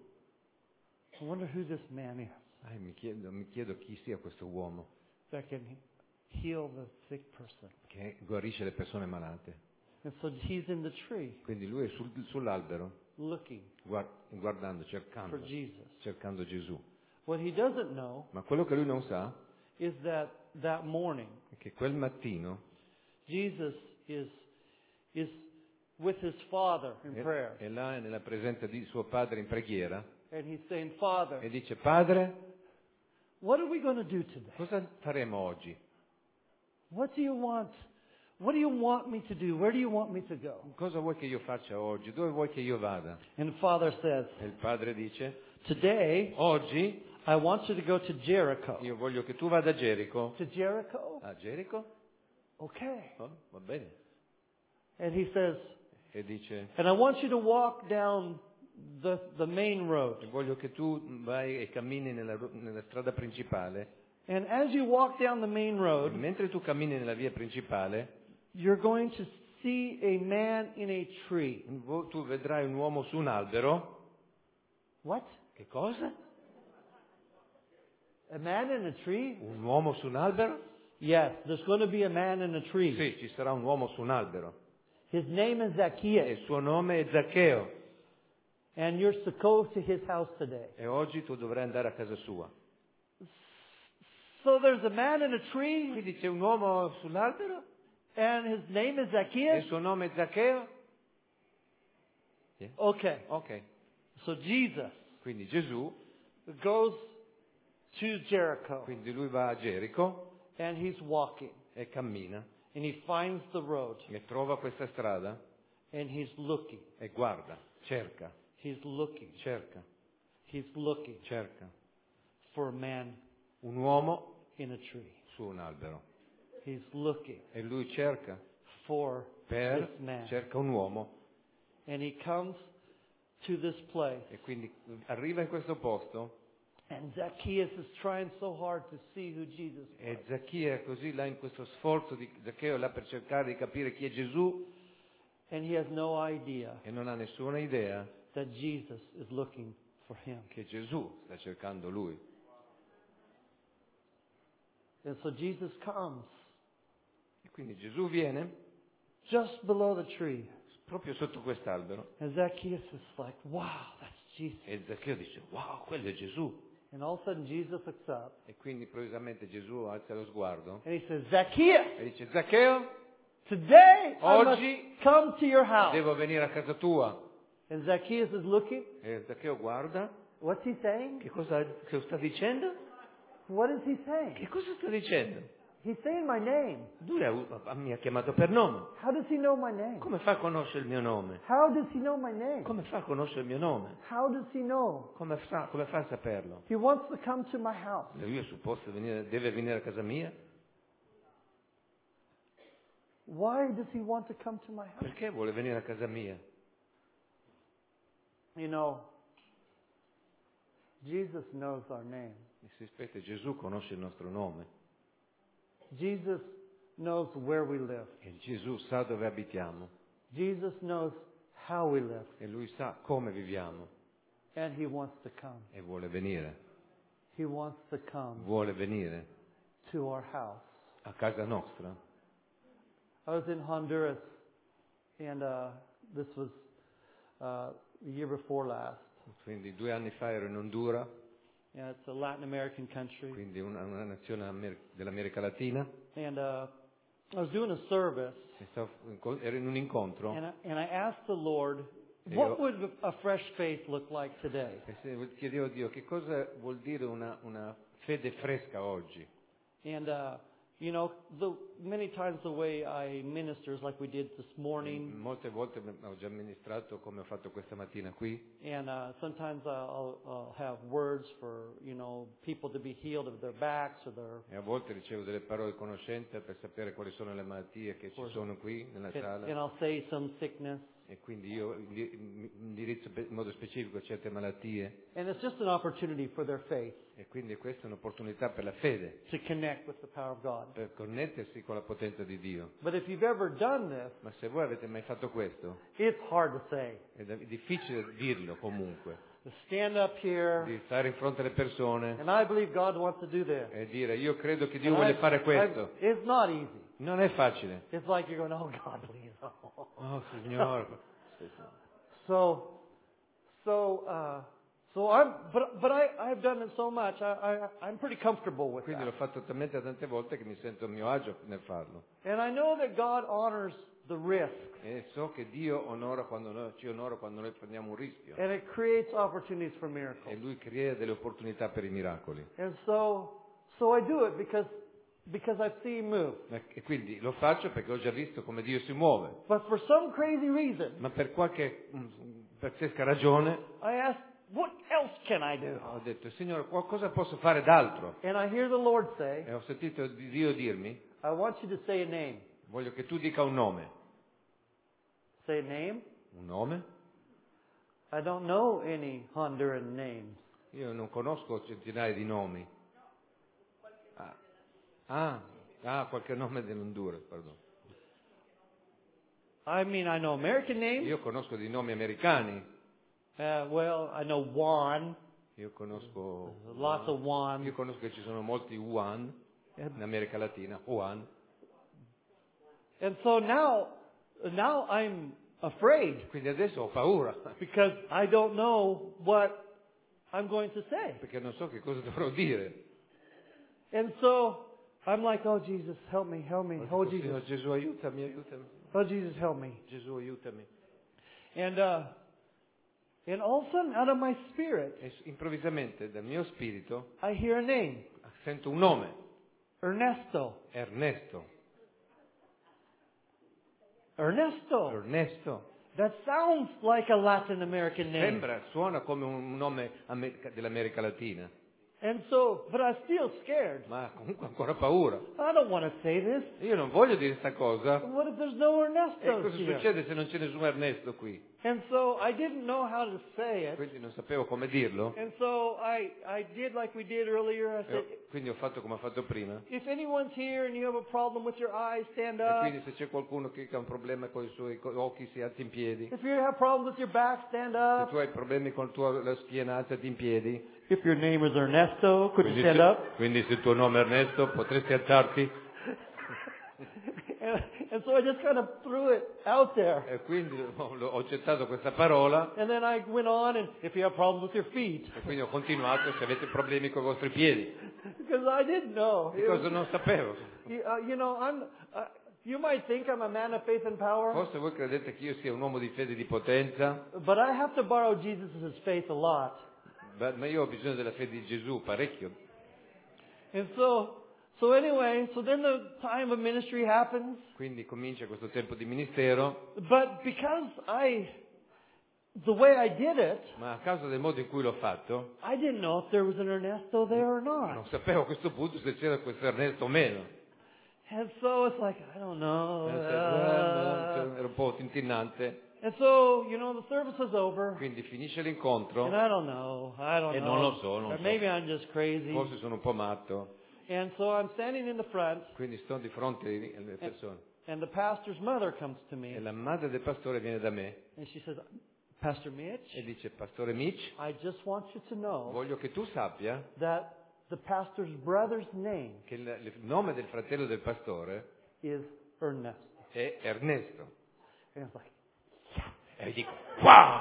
I wonder who this man is Eh, mi, chiedo, mi chiedo chi sia questo uomo that can heal the sick person. che guarisce le persone malate. And so he's in the tree Quindi lui è sul, sull'albero, looking guard- guardando, for cercando, Jesus. cercando Gesù. What he doesn't know Ma quello che lui non sa is that that morning è che quel mattino Jesus is is with his Father in è, prayer. è là nella presenza di suo padre in preghiera And he's saying, Father, e dice, Padre, what are we going to do today? cosa faremo oggi? What do you want? What do you want me to do? Where do you want me to go? Cosa vuoi che io faccia oggi? Dove vuoi che io vada? And the Father says, E il padre dice, today oggi I want you to go to Jericho. io voglio che tu vada a Gerico. To Jericho? A Gerico? Okay. Oh, va bene. And he says, E dice, and I want you to walk down the, the main road. voglio che tu vai e cammini nella, ro- nella strada principale. And as you walk down the main E road, mentre tu cammini nella via principale, you're going to see a man in a tree. vo- tu vedrai un uomo su un albero. What? Che cosa? A man in a tree? Un uomo su un albero? Yes, there's going to be a man in a tree. Sì, ci sarà un uomo su un albero. His name is E Zacchaeus. il suo nome è Zaccheo. And you're to go to his house today. E oggi tu dovrai andare a casa sua. So there's a man in a tree, Quindi c'è un uomo sull'albero? and his name is E il Zacchaeus? suo nome è Zaccheo? Sì. Okay. Ok. So Jesus Quindi Gesù, goes to Jericho, quindi lui va a Gerico and he's walking, e cammina and he finds the road, e trova questa strada and he's looking. e guarda, cerca, He's looking. cerca, He's looking cerca for a man un uomo in a tree. su un albero. He's looking E lui cerca, for per, this man. cerca un uomo And he comes to this place. e quindi arriva in questo posto And Zacchaeus is trying so hard to see who Jesus e was. Zaccheo è così là in questo sforzo di Zaccheo è là per cercare di capire chi è Gesù And he has no idea e non ha nessuna idea that Jesus is looking for him. che Gesù sta cercando lui. And so Jesus comes E quindi Gesù viene just below the tree. proprio sotto quest'albero And Zacchaeus is like, wow, that's Jesus. e Zaccheo dice, wow, quello è Gesù. And all of a sudden Jesus looks up E quindi improvvisamente Gesù alza lo sguardo and he says, Zacchaeus, e dice, Zaccheo, today I Oggi must come to your house. devo venire a casa tua. And Zacchaeus is looking. E Zaccheo guarda, What's he saying? che cosa che sta dicendo? What is he saying? Che cosa sta dicendo? He's saying my name. Lui ha- mi ha chiamato per nome. How does he know my name? Come fa a conoscere il mio nome? How does he know my name? Come fa a conoscere il mio nome? How does he know? Come fa, come fa a saperlo? He wants to come to my house. E lui è supposto venire, deve venire a casa mia? Why does he want to come to my house? Perché vuole venire a casa mia? You know, Jesus knows our name. Mi si aspetta, Gesù conosce il nostro nome. Jesus knows where we live. E Gesù sa dove abitiamo. Jesus knows how we live. E lui sa come viviamo. And he wants to come. E vuole venire. He wants to come vuole venire to our house. a casa nostra. I was in Honduras, and uh, this was uh, the year before last. Quindi due anni fa ero in Honduras, Yeah, it's a Latin American country. quindi una, una nazione amer- dell'America Latina. And uh, I was doing a service, E stavo in co- ero in un incontro and I, and I asked the Lord, E what io- would a fresh faith look like today? e se- chiedevo a Dio che cosa vuol dire una, una fede fresca oggi. And, uh, you know, the, many times the way I minister is like we did this morning. Molte volte ho già amministrato come ho fatto questa mattina qui, And uh, sometimes I'll, I'll have words for, you know, people to be healed of their backs or their... e a volte ricevo delle parole di conoscenza per sapere quali sono le malattie che ci sono qui nella And, sala, and I'll say some sickness. e quindi io indi- indirizzo in modo specifico certe malattie, And it's just an opportunity for their faith e quindi questa è un'opportunità per la fede, to connect with the power of God. per connettersi con la potenza di Dio. But if you've ever done this, Ma se voi avete mai fatto questo, it's hard to say. è da- difficile dirlo comunque, To stand up here, di stare in fronte alle persone and I believe God wants to do this. e dire io credo che Dio And I- vuole fare questo. I- it's not easy. Non è facile. It's like you're going, oh God, please. Oh Signore. So, so, uh, so I'm, but, but I, I've done it so much. I, I, I'm pretty comfortable with Quindi that. l'ho fatto talmente tante volte che mi sento a mio agio nel farlo. And I know that God honors the risk, E so che Dio onora quando noi, ci onora quando noi prendiamo un rischio. and it creates opportunities for E miracles. Lui crea delle opportunità per i miracoli. And so, so I do it because, because I've seen Him move. E quindi lo faccio perché ho già visto come Dio si muove. But for some crazy reason, Ma per qualche mm, pazzesca ragione I asked, what else can I do? ho detto, Signore, cosa posso fare d'altro? And I hear the Lord say, E ho sentito di Dio dirmi, I want you to say a name. voglio che tu dica un nome. Say a name? Un nome? I don't know any Honduran names. Io non conosco centinaia di nomi. Ah, ah, ah qualche nome dell'Honduras, perdono. I mean, I know American names. Io conosco dei nomi americani. Uh, well, I know Juan. Io conosco... Lots of Juan. Io conosco che ci sono molti Juan in America Latina. Juan. And so now, now I'm afraid Quindi adesso ho paura, because I don't know what I'm going to say. perché non so che cosa dovrò dire. And so I'm like, oh Jesus, help me, help me. Oh Dico, Jesus, Signore, Gesù aiutami, aiutami. oh Jesus, help me. Gesù aiutami. And uh, and all of a sudden, out of my spirit, E improvvisamente dal mio spirito I hear a name, sento un nome, Ernesto. Ernesto. Ernesto. Ernesto. That sounds like a Latin American name. Sembra, suona come un nome America- dell'America Latina, And so, but I'm still scared. ma comunque ho ancora paura. I don't want to say this. Io non voglio dire questa cosa. What if there's no E Ernesto cosa here? succede se non c'è nessun Ernesto qui? And so I didn't know how to say it. Quindi non sapevo come dirlo. And so I, I did like we did earlier. I E said, ho- quindi ho fatto come ho fatto prima. if anyone's here and you have a problem with your eyes, stand E up. quindi se c'è qualcuno che ha un problema con i suoi co- occhi si alzi in piedi. If you have problems with your back, stand Se up. tu hai problemi con il tuo, la schiena, alzati in piedi. If your name is Ernesto, could you Quindi stand se, up? quindi se il tuo nome è Ernesto potresti alzarti. And, and so I just kind of threw it out there. E quindi ho, ho gettato questa parola And then I went on, and if you have problems with your feet, e quindi ho continuato se avete problemi con i vostri piedi. because I didn't know. Che cosa non sapevo? You, uh, you know, I'm. Uh, you might think I'm a man of faith and power, Forse voi credete che io sia un uomo di fede e di potenza, but I have to borrow Jesus' faith a lot. ma ma io ho bisogno della fede di Gesù parecchio. And so, so anyway, so then the time of ministry happens, Quindi comincia questo tempo di ministero, but because I, the way I did it, ma a causa del modo in cui l'ho fatto, I didn't know if there was an Ernesto there or non not. sapevo a questo punto se c'era questo Ernesto o meno. And so it's like, I don't know. Eh, se- uh, Era un po' tintinnante. and so, you know, the service is over, Quindi finisce and l'incontro, I don't know. I don't E know. non lo so, non Or so. maybe I'm just crazy. forse sono un po' matto, And so I'm standing in the front, quindi sto di fronte alle persone. and the pastor's mother comes to E me, la madre del pastore viene da me and she says, Pastor Mitch, e dice, Pastore Mitch, I just want you to know voglio che tu sappia that the pastor's brother's name che il, il nome del fratello del pastore is Ernesto. è Ernesto. And it's like, E dico, wow!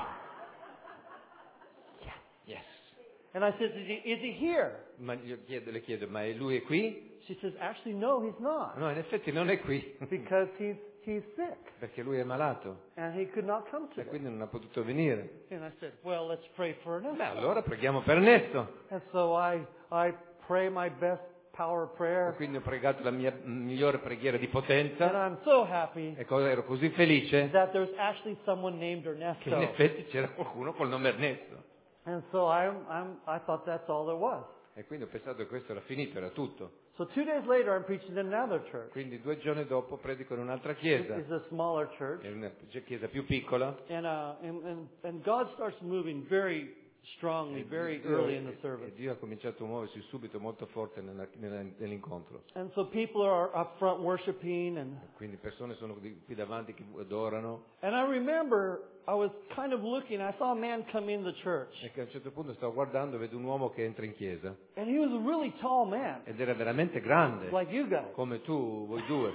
Yes. and I said, is he, is he here? Ma io chiedo, le chiedo, ma lui è qui? She says, actually, no, he's not. No, in effetti non è qui, Because he's, he's sick. perché lui è malato And he could not come e today. quindi non ha potuto venire. And I said, well, let's pray for Beh, Ernesto. allora preghiamo per Ernesto. And so I, I pray my best power E prayer. quindi ho pregato la mia migliore preghiera di And potenza I'm so happy e cosa- ero così felice that there's actually someone named che in Ernesto. effetti c'era qualcuno col nome Ernesto. And so I'm, I'm, I thought that's all there was. E quindi ho pensato che questo era finito, era tutto. So two days later, I'm preaching in another church. Quindi due giorni dopo predico in un'altra It's chiesa, a smaller church. è una chiesa più piccola. And, uh, and, and, and God starts moving very strongly, very early in the e service. Dio ha cominciato a muoversi subito molto forte nella- nella- nell'incontro. And so people are up front worshiping. And, Quindi persone sono di- qui davanti che adorano. and I remember I was kind of looking. I saw a man come in the church. E che a un certo punto stavo guardando e vedo un uomo che entra in chiesa. And he was a really tall man, Ed era veramente grande, like you guys. come tu, voi due.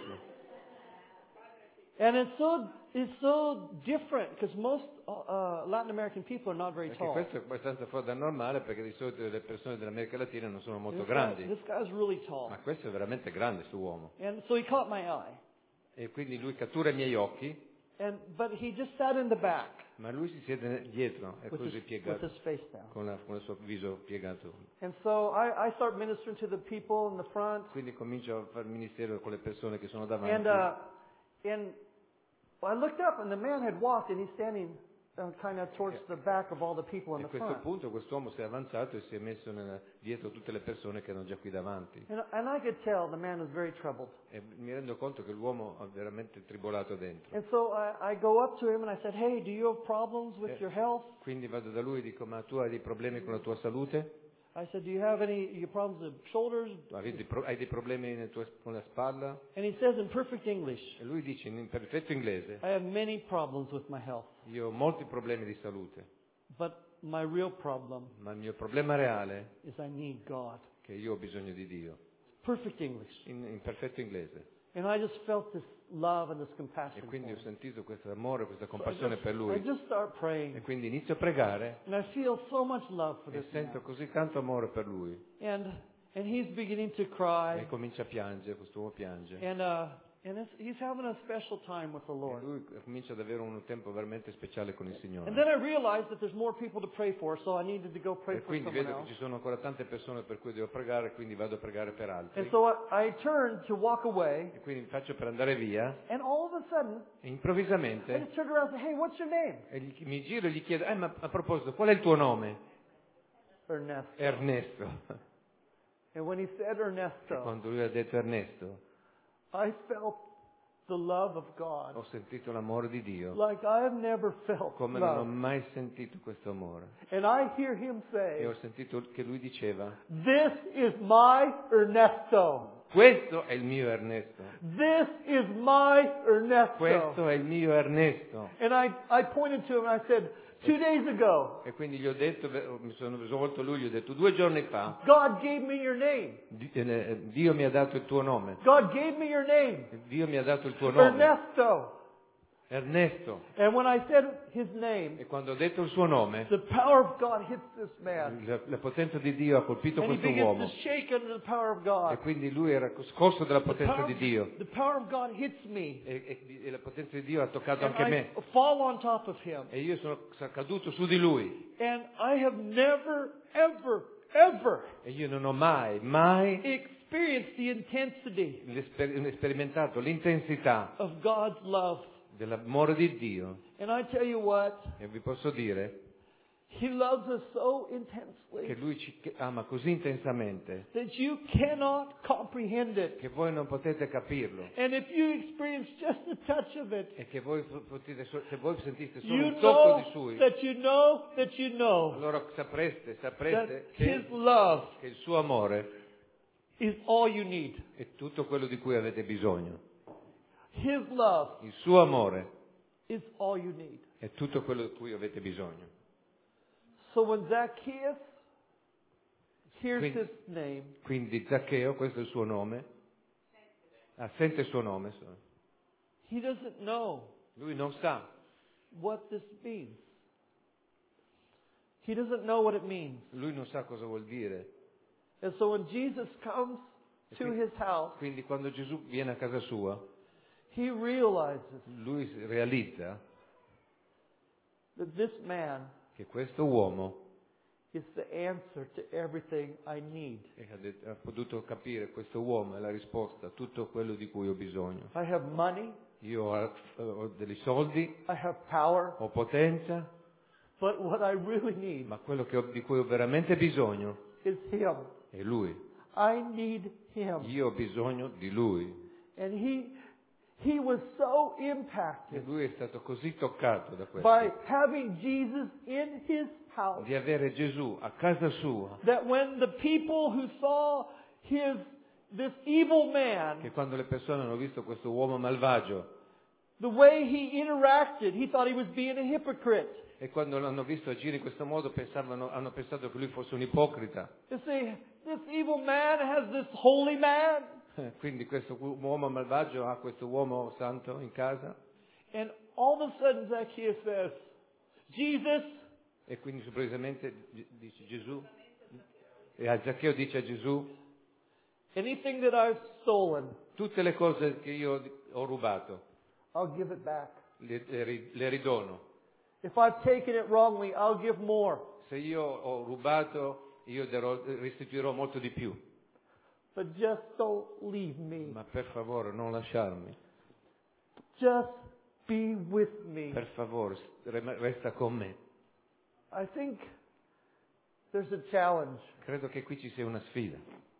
And it's so, it's so different because most uh, Latin American people are not very Perché tall. questo è abbastanza fuori dal normale, perché di solito le persone dell'America Latina non sono molto This guy, grandi. this guy's really tall. Ma questo è veramente grande, questo uomo. And so he caught my eye. E quindi lui cattura i miei occhi, And, but he just sat in the back ma lui si siede dietro, è with così his, with piegato, his face down. con, la- con il suo viso piegato. And so I, I start ministering to the people in the front. Quindi comincio a fare ministero con le persone che sono And, davanti. uh, and I looked up and the man had walked and he's standing uh, kind of towards the back of all the people in E a the questo front. punto quest'uomo si è avanzato e si è messo nella- dietro tutte le persone che erano già qui davanti. And, and I could tell the man was very troubled. E mi rendo conto che l'uomo ha veramente tribolato dentro. And so I, I go up to him and I said, hey, do you have problems with Eh. your health? Quindi vado da lui e dico, ma tu hai dei problemi con la tua salute? I said, do you have any your problems with shoulders? Hai dei, pro- hai dei problemi nel tuo- con la spalla? And he says in perfect English, E lui dice in perfetto inglese, I have many problems with my health, io ho molti problemi di salute, but my real problem ma il mio problema reale is I need God. è che io ho bisogno di Dio. Perfect English. In, in perfetto inglese. And I just felt this love and this E compassion. quindi ho for him. sentito questo amore, questa So I compassione just- per I lui. just start E praying. quindi inizio a pregare And I feel so much love for e this sento man. così tanto amore per lui. And, and he's beginning to E cry. comincia a piangere, quest'uomo piange. And, uh, and it's, he's having a special time with the E Lord. lui comincia ad avere un tempo veramente speciale con il And Signore. then I realized that there's more people to pray for, so I needed to go pray E for quindi someone vedo che else. ci sono ancora tante persone per cui devo pregare, quindi vado a pregare per altri. And so I, I turned to walk away, E quindi faccio per andare via and all of a sudden, e I improvvisamente just turned around and said, hey, what's your name? e gli- mi giro e gli chiedo, eh, ma a proposito, qual è il tuo nome? Ernesto. Ernesto. And when he said E Ernesto, quando lui ha detto Ernesto, I felt the love of God ho sentito l'amore di Dio, like I have never felt come non ho love. mai sentito questo amore. And I hear him E ho say, sentito che lui diceva, this is my Ernesto. questo è il mio Ernesto, This is my Ernesto. questo è il mio Ernesto. And I, I pointed to him and I said, two days ago, E quindi gli ho detto, mi sono rivolto a lui, gli ho detto, due giorni fa, God gave me your name. Di- eh, Dio mi ha dato il tuo nome, God gave me your name. Dio mi ha dato il tuo nome, Ernesto. Ernesto. And when I said his name, E quando ho detto il suo nome, the power of God hits this man. la, la potenza di Dio ha colpito And he questo begins uomo. to shake under the power of E God. quindi lui era scosso dalla The potenza power, di Dio. the power of God hits me. E, e- e la potenza di Dio ha toccato And anche I me. fall on top of him. E io sono caduto su di lui. And I have never, ever, ever E io non ho mai, mai experienced the intensity l'esper- sperimentato l'intensità of God's love. dell'amore di Dio. And I tell you what, E vi posso dire He loves us so che intensely Lui ci ama così intensamente that you cannot comprehend it. che voi non potete capirlo. And if you experience just a touch of it, E che voi potete, so- se voi sentiste solo you un tocco know di Sui, that you know that you know allora sapreste, that sapreste His che, love che il suo amore is all you need. è tutto quello di cui avete bisogno. His love Il suo amore is all you need. è tutto quello di cui avete bisogno. So when Zacchaeus hears Quindi, his name, quindi Zaccheo, questo è il suo nome, ah, sente il suo nome, sorry. he doesn't know Lui non sa, what this means. He doesn't know what it means. lui non sa cosa vuol dire. And so when Jesus comes to quindi, his house, quindi quando Gesù viene a casa sua, he realizes lui realizza that this man che questo uomo is the answer to everything I need. e ha, det- ha potuto capire, questo uomo è la risposta a tutto quello di cui ho bisogno. I have money, Io ho, ho dei soldi, I have power, ho potenza, but what I really need ma quello che ho- di cui ho veramente bisogno is him. è lui. I need him. Io ho bisogno di lui. And he he was so E impacted lui è stato così toccato da by questo, having Jesus in his house di avere Gesù a casa sua, that when the people who saw his this evil man, che quando le persone hanno visto questo uomo malvagio the way he interacted, he thought he was being a hypocrite. e quando l'hanno visto agire in questo modo pensavano, hanno pensato che lui fosse un ipocrita. You see, this evil man has this holy man, Eh, Quindi questo uomo malvagio ha questo uomo santo in casa and all of a sudden Zacchaeus says, Jesus, e quindi improvvisamente G- dice Gesù, e a Zaccheo dice a Gesù, anything that I've stolen, tutte le cose che io ho rubato I'll give it back. le, le ri- le ridono. If I've taken it wrongly, I'll give more. Se io ho rubato, io darò- restituirò molto di più. But just don't leave me. Ma per favore non lasciarmi. Just be with me. Per favore, rem- resta con me. I think there's a challenge. Credo che qui ci sia una sfida.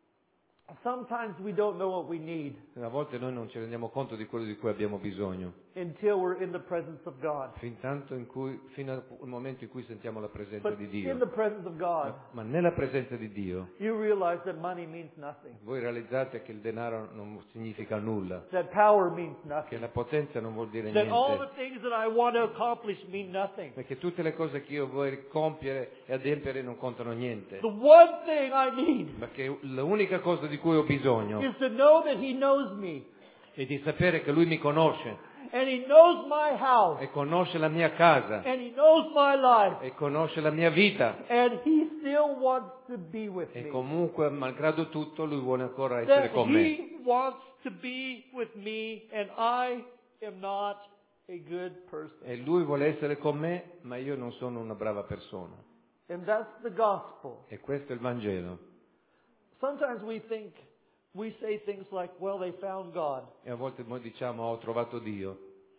Sometimes we don't know what we need A volte noi non ci rendiamo conto di quello di cui abbiamo bisogno. until we're in the presence of God. Fin tanto in cui, fino al momento in cui sentiamo la presenza But di in Dio. the presence of God, Ma nella presenza di Dio, you realize that money means nothing, voi realizzate che il denaro non significa nulla, that power means che nothing, la potenza non vuol dire that all niente, the things that I want to accomplish mean nothing. perché tutte le cose che io voglio compiere e adempiere non contano niente. The one thing I need Perché l'unica cosa di cui ho bisogno is to know that He knows me, è di sapere che Lui mi conosce and He knows my house, e conosce la mia casa and He knows my life, e conosce la mia vita and He still wants to be with e me. comunque, malgrado tutto, Lui vuole ancora essere That con me. He wants to be with me, and I am not a good person. E Lui vuole essere con me, ma io non sono una brava persona. And that's the gospel. E questo è il Vangelo. Sometimes we think, we say things like, well, they found God. E a volte noi diciamo, ho trovato Dio.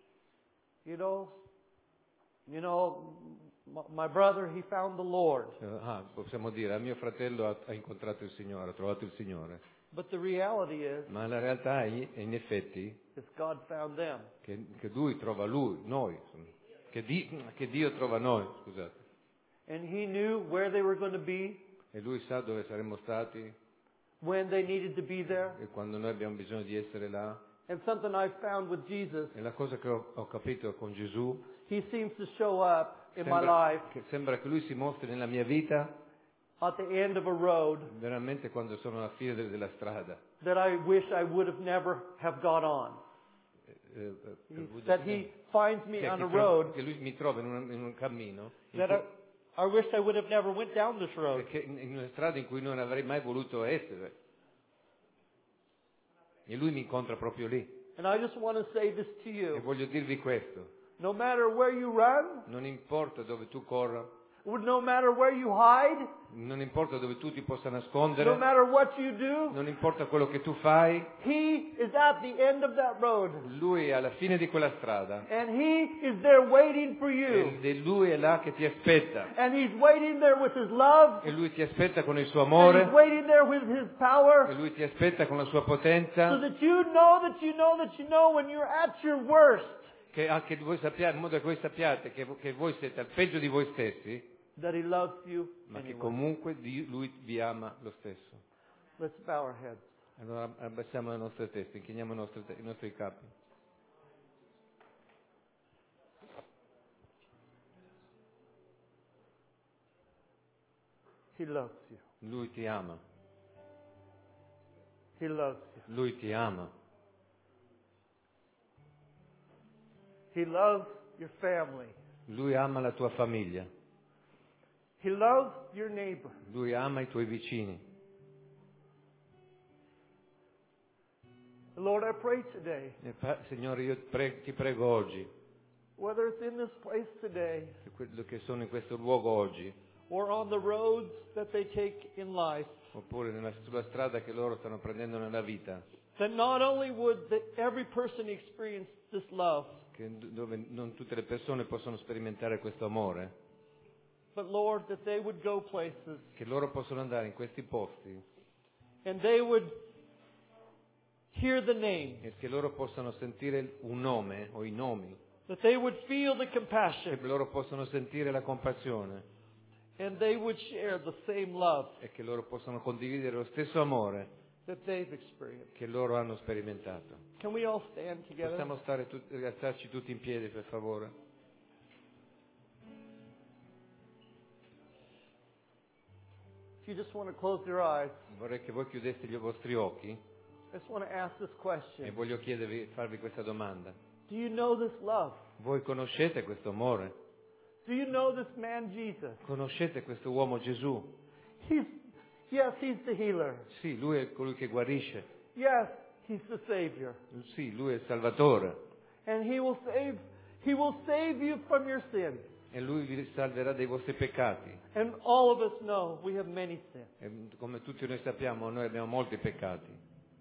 You know, you know, m- my brother, he found the Lord. Eh, Ah, possiamo dire, mio fratello ha, ha incontrato il Signore, ha trovato il Signore. But the reality is, Ma la realtà è, è in effetti is God found them. che, che Lui trova Lui, noi. Che, Di- che Dio trova noi, scusate. And he knew where they were going to be E Lui sa dove saremmo stati when they needed to be there. e quando noi abbiamo bisogno di essere là. And something I found with Jesus, E la cosa che ho, ho capito con Gesù he seems to show up in my sembra life che, sembra che Lui si mostri nella mia vita at the end of a road veramente quando sono alla fine de- della strada. that I wish I would have never have got on. Eh, eh, That he finds me che, on che a tro- road che Lui mi trova in un, in un cammino in that cui- I, I wish I would have never went down this road. perché in in una strada in cui non avrei mai voluto essere. E Lui mi incontra proprio lì. And I just want to say this to E you. voglio dirvi questo, No matter where you run, non importa dove tu corra, no matter where you hide, non importa dove tu ti possa no nascondere, matter what you do, non importa quello che tu fai, he is at the end of that road. Lui è alla fine di quella strada And he is there waiting for you. e Lui è là che ti aspetta. And he's waiting there with his love. E Lui ti aspetta con il suo And amore, he's waiting there with his e power. Lui ti aspetta con la sua So potenza, that you know that you know that you know when you're at your worst, che anche voi sappiate, in modo che voi sappiate che, che voi siete al peggio di voi stessi, that he loves you ma che anyway. comunque Dio- Lui vi ama lo stesso. Let's bow our heads. Allora abbassiamo le nostre teste, inchiniamo i nostri, te- i nostri capi. He loves you. Lui ti ama. He loves you. Lui ti ama. He loves your family. Lui ama la tua famiglia. He loves your neighbor. Lui ama i tuoi vicini. Lord, I pray today, E pa- Signore, io pre- ti prego oggi, whether it's in this place today che quello che sono in questo luogo oggi, or on the roads that they take in life, oppure nella, sulla strada che loro stanno prendendo nella vita, that not only would the, every person experience this love, che, dove non tutte le persone possono sperimentare questo amore, but Lord, that they would go places che loro possono andare in questi posti and they would hear the name, e che loro possano sentire un nome o i nomi, that they would feel the che compassion, loro possano sentire la compassione and they would share the same love e che loro possano condividere lo stesso amore that they've experienced. che loro hanno sperimentato. Can we all stand together? Possiamo stare tutti, rialzarci tutti in piedi, per favore? If you just want to close your eyes, Vorrei che voi chiudeste i vostri occhi I just want to ask this e question. voglio chiedervi, farvi questa domanda. Do you know this love? Voi conoscete questo amore? Do you know this man Jesus? Conoscete questo uomo Gesù? He's, yes, he's the healer. Sì, lui è colui che guarisce. Yes, he's the Savior. Sì, lui è il Salvatore. And he will save, he will save you from your sins. E lui vi salverà dai vostri peccati. And all of us know we have many sins. E come tutti noi sappiamo, noi abbiamo molti peccati.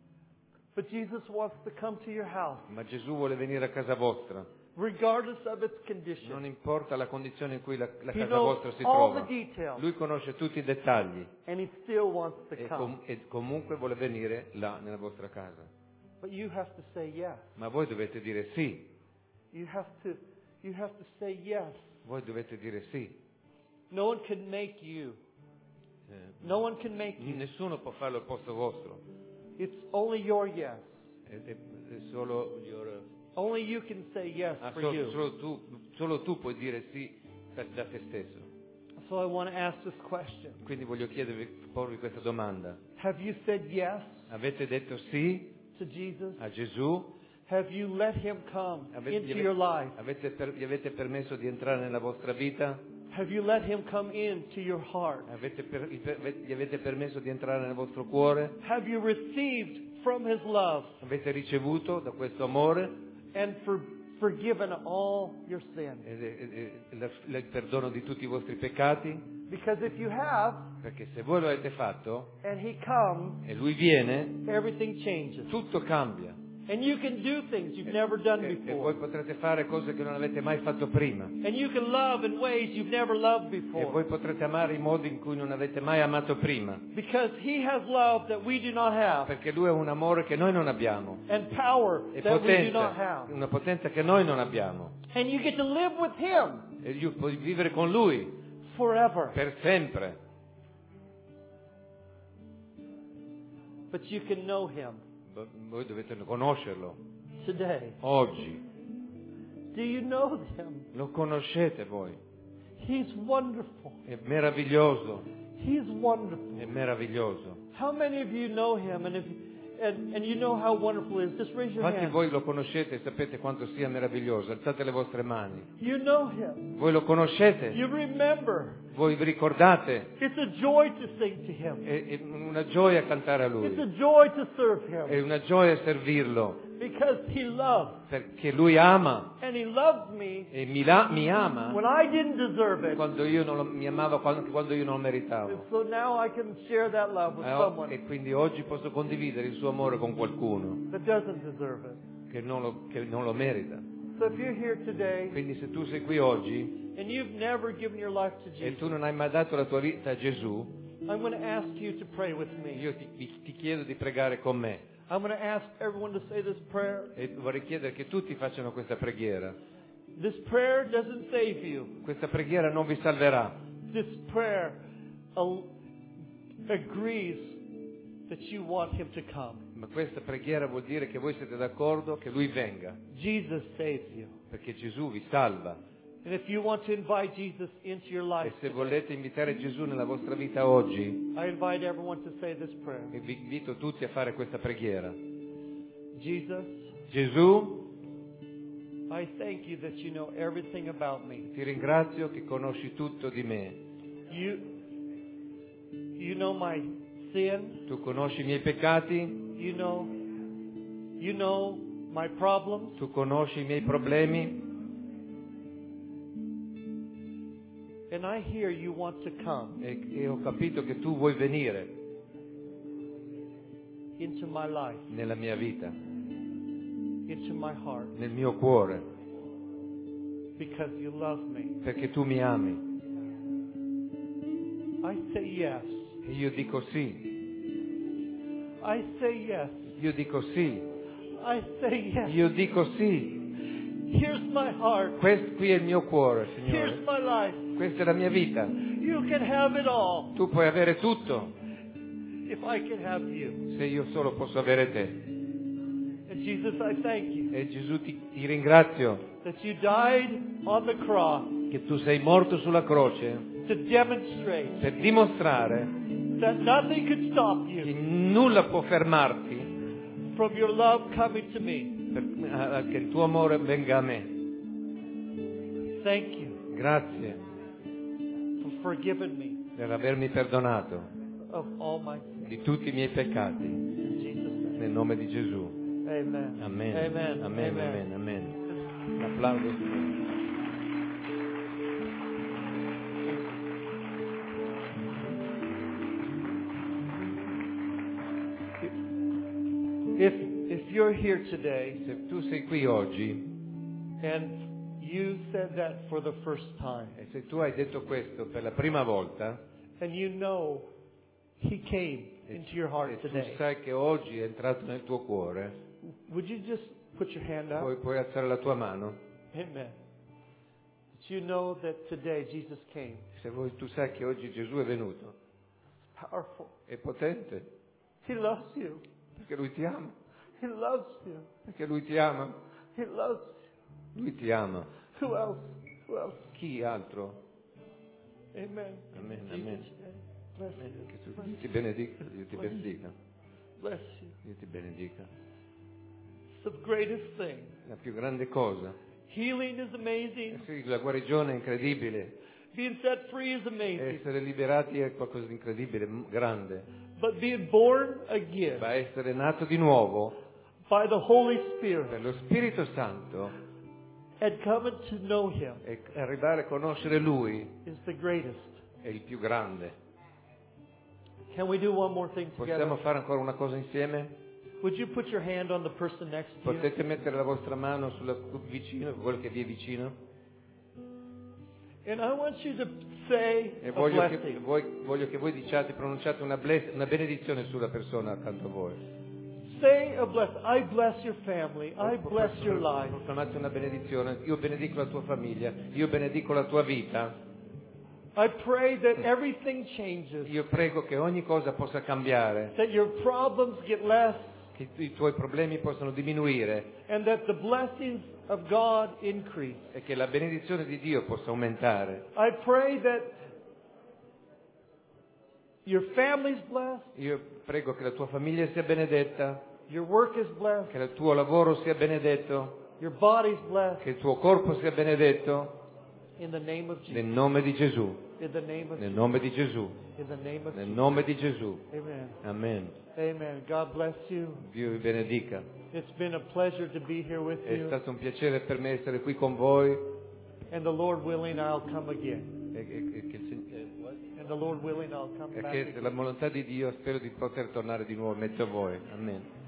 But Jesus wants to come to your house, Ma Gesù vuole venire a casa vostra. regardless of its Non condition. importa la condizione in cui la, la He casa knows vostra si all trova. the details. Lui conosce tutti i dettagli And he still wants to e, come. com- e comunque vuole venire là nella vostra casa. But you have to say yes. Ma voi dovete dire sì. You have to, you have to say yes. Voi dovete dire sì. No one can make you. Eh, No one can make you. Nessuno può farlo al posto vostro. It's only your yes. È, è- è solo, your- Only you can say yes ah, for solo, you. solo tu, solo tu puoi dire sì per- da te stesso. So I want to ask this question. Quindi voglio chiedervi, porvi questa domanda. Have you said yes Avete detto sì to Jesus? a Gesù? Have you let him come Avete, into gli, your avete, life? avete per- gli avete permesso di entrare nella vostra vita? Have you let him come into your heart? Avete per- gli avete permesso di entrare nel vostro cuore? Have you received from his love Avete ricevuto da questo amore and for, forgiven all your sins? ed- ed- ed- la- il perdono di tutti i vostri peccati? Because if you have Perché se voi lo avete fatto and he comes, e lui viene, everything changes. tutto cambia. And you can do things you've never done E, e voi before. potrete fare cose che non avete mai fatto prima. And you can love in ways you've never loved E before. voi potrete amare in modi in cui non avete mai amato prima. Because he has love that we do not have. Perché lui ha un amore che noi non abbiamo. And power E that we do not potenza, have. una potenza che noi non abbiamo. And you get to live with him E io puoi vivere con lui forever. per sempre. But you can know him V- Voi dovete conoscerlo. today. Oggi. Do you know him? Lo conoscete voi. He's wonderful. È meraviglioso. He's wonderful. È meraviglioso. How many of you know him and, if, and, and you know how wonderful he is? Just raise your Quanti di hand. voi lo conoscete e sapete quanto sia meraviglioso? Alzate le vostre mani. You know him. Voi lo conoscete? You remember. Voi vi ricordate? It's a joy to sing to him. È, è una gioia cantare a It's lui. a joy to serve È him. una gioia servirlo. Because he loves. Perché lui ama And he loves me e mi, la- mi ama when I didn't deserve it. quando io non lo, mi amava quando, quando io non lo And meritavo. so now I can share that love with Eh, oh, someone E quindi oggi posso condividere il suo amore con qualcuno that doesn't deserve it. che non lo, che non lo merita. So if you're here today Quindi se tu sei qui oggi and you've never given your life to e Jesus, tu non hai mai dato la tua vita a Gesù, I'm going to ask you to pray with me. io ti, ti- ti chiedo di pregare con me. I'm going to ask everyone to say this prayer. E vorrei chiedere che tutti facciano questa preghiera. This prayer doesn't save you. Questa preghiera non vi salverà. This prayer al- agrees that you want him to come. Ma questa preghiera vuol dire che voi siete d'accordo che Lui venga, Jesus saves you. perché Gesù vi salva. And if you want to invite Jesus into your life E se today, volete invitare Gesù nella vostra vita oggi, I invite everyone to say this prayer. e vi invito tutti a fare questa preghiera. Jesus, Gesù, I thank you that you know everything about me. ti ringrazio che conosci tutto di me. You, you know my sin. Tu conosci i miei peccati, You know, you know my problems. tu conosci i miei problemi, And I hear you want to come e, e ho capito che tu vuoi venire into my life, nella mia vita, into my heart, nel mio cuore, because you love me. perché tu mi ami. I say yes. E io dico sì, I say yes. io dico sì, I say yes. io dico sì. Here's my heart. Questo qui è il mio cuore, Here's Signore. my life. Questa è la mia vita. You can have it all Tu puoi avere tutto if I can have you. se io solo posso avere te. And Jesus, I thank you E Gesù ti, ti ringrazio that you died on the cross che tu sei morto sulla croce to demonstrate per dimostrare that nothing could stop che you nulla può fermarti from your love coming to me. per, a- che il tuo amore venga a me. Thank you Grazie for forgiving me per avermi perdonato of all my sins. di tutti i miei peccati, In Jesus' name. nel nome di Gesù. Amen. Amen. Amen. Amen. Amen. Amen. Un applauso. If if you're here today Se tu sei qui oggi and you said that for the first time, e se tu hai detto questo per la prima volta and you know He came e, into your heart e tu today, sai che oggi è entrato nel tuo cuore, would you just put your hand up? puoi, puoi alzare la tua mano. Amen. That you know that today Jesus came. Se vuoi, tu sai che oggi Gesù è venuto, Powerful. è potente, He loves you. perché Lui ti ama, He loves you. perché Lui ti ama, He loves you. Lui ti ama. Who else? Who else? Chi altro? Amen. Amen, Jesus' amen. name. Bless you. Che tu- Dio ti benedica, Dio ti benedica, Bless you. Dio ti benedica. It's the greatest thing. La più grande cosa, Healing is amazing. sì, la guarigione è incredibile, Being set free is amazing. essere liberati è qualcosa di incredibile, m- grande, But being born again ma essere nato di nuovo by the Holy per Spirit lo Spirito Santo and coming to know Him e arrivare a conoscere Lui is the greatest. è il più grande. Can we do one more thing Possiamo together? fare ancora una cosa insieme? Would you put your hand on the person next to you? Potete mettere la vostra mano sulla vicino, quello che vi è vicino? And I want you to say E a voglio che, blessing. voi, voglio che voi diciate, pronunciate una, bless- una benedizione sulla persona accanto a voi. Say a blessing. I bless your family. I bless your life. Proclamate una benedizione. Io benedico la tua famiglia, io benedico la tua vita. I pray that everything changes, Io prego che ogni cosa possa cambiare, that your problems get less, che i tuoi problemi possano diminuire and that the blessings of God increase. e che la benedizione di Dio possa aumentare. I pray that your family's blessed, Io prego che la tua famiglia sia benedetta, your work is blessed, che il tuo lavoro sia benedetto, your body's blessed, che il tuo corpo sia benedetto, in the name of nel Jesus. nome di Gesù, In the name of nel Jesus. nome di Gesù, In the name of nel Jesus. nome di Gesù. Amen. Amen. Amen. God bless you. Dio vi benedica. It's been a pleasure to be here with È you. stato un piacere per me essere qui con voi And the Lord willing, I'll come again. e, e- e che, il Sig- eh, what? And the Lord willing, I'll come e back che again. la volontà di Dio spero di poter tornare di nuovo in mezzo a voi. Amen.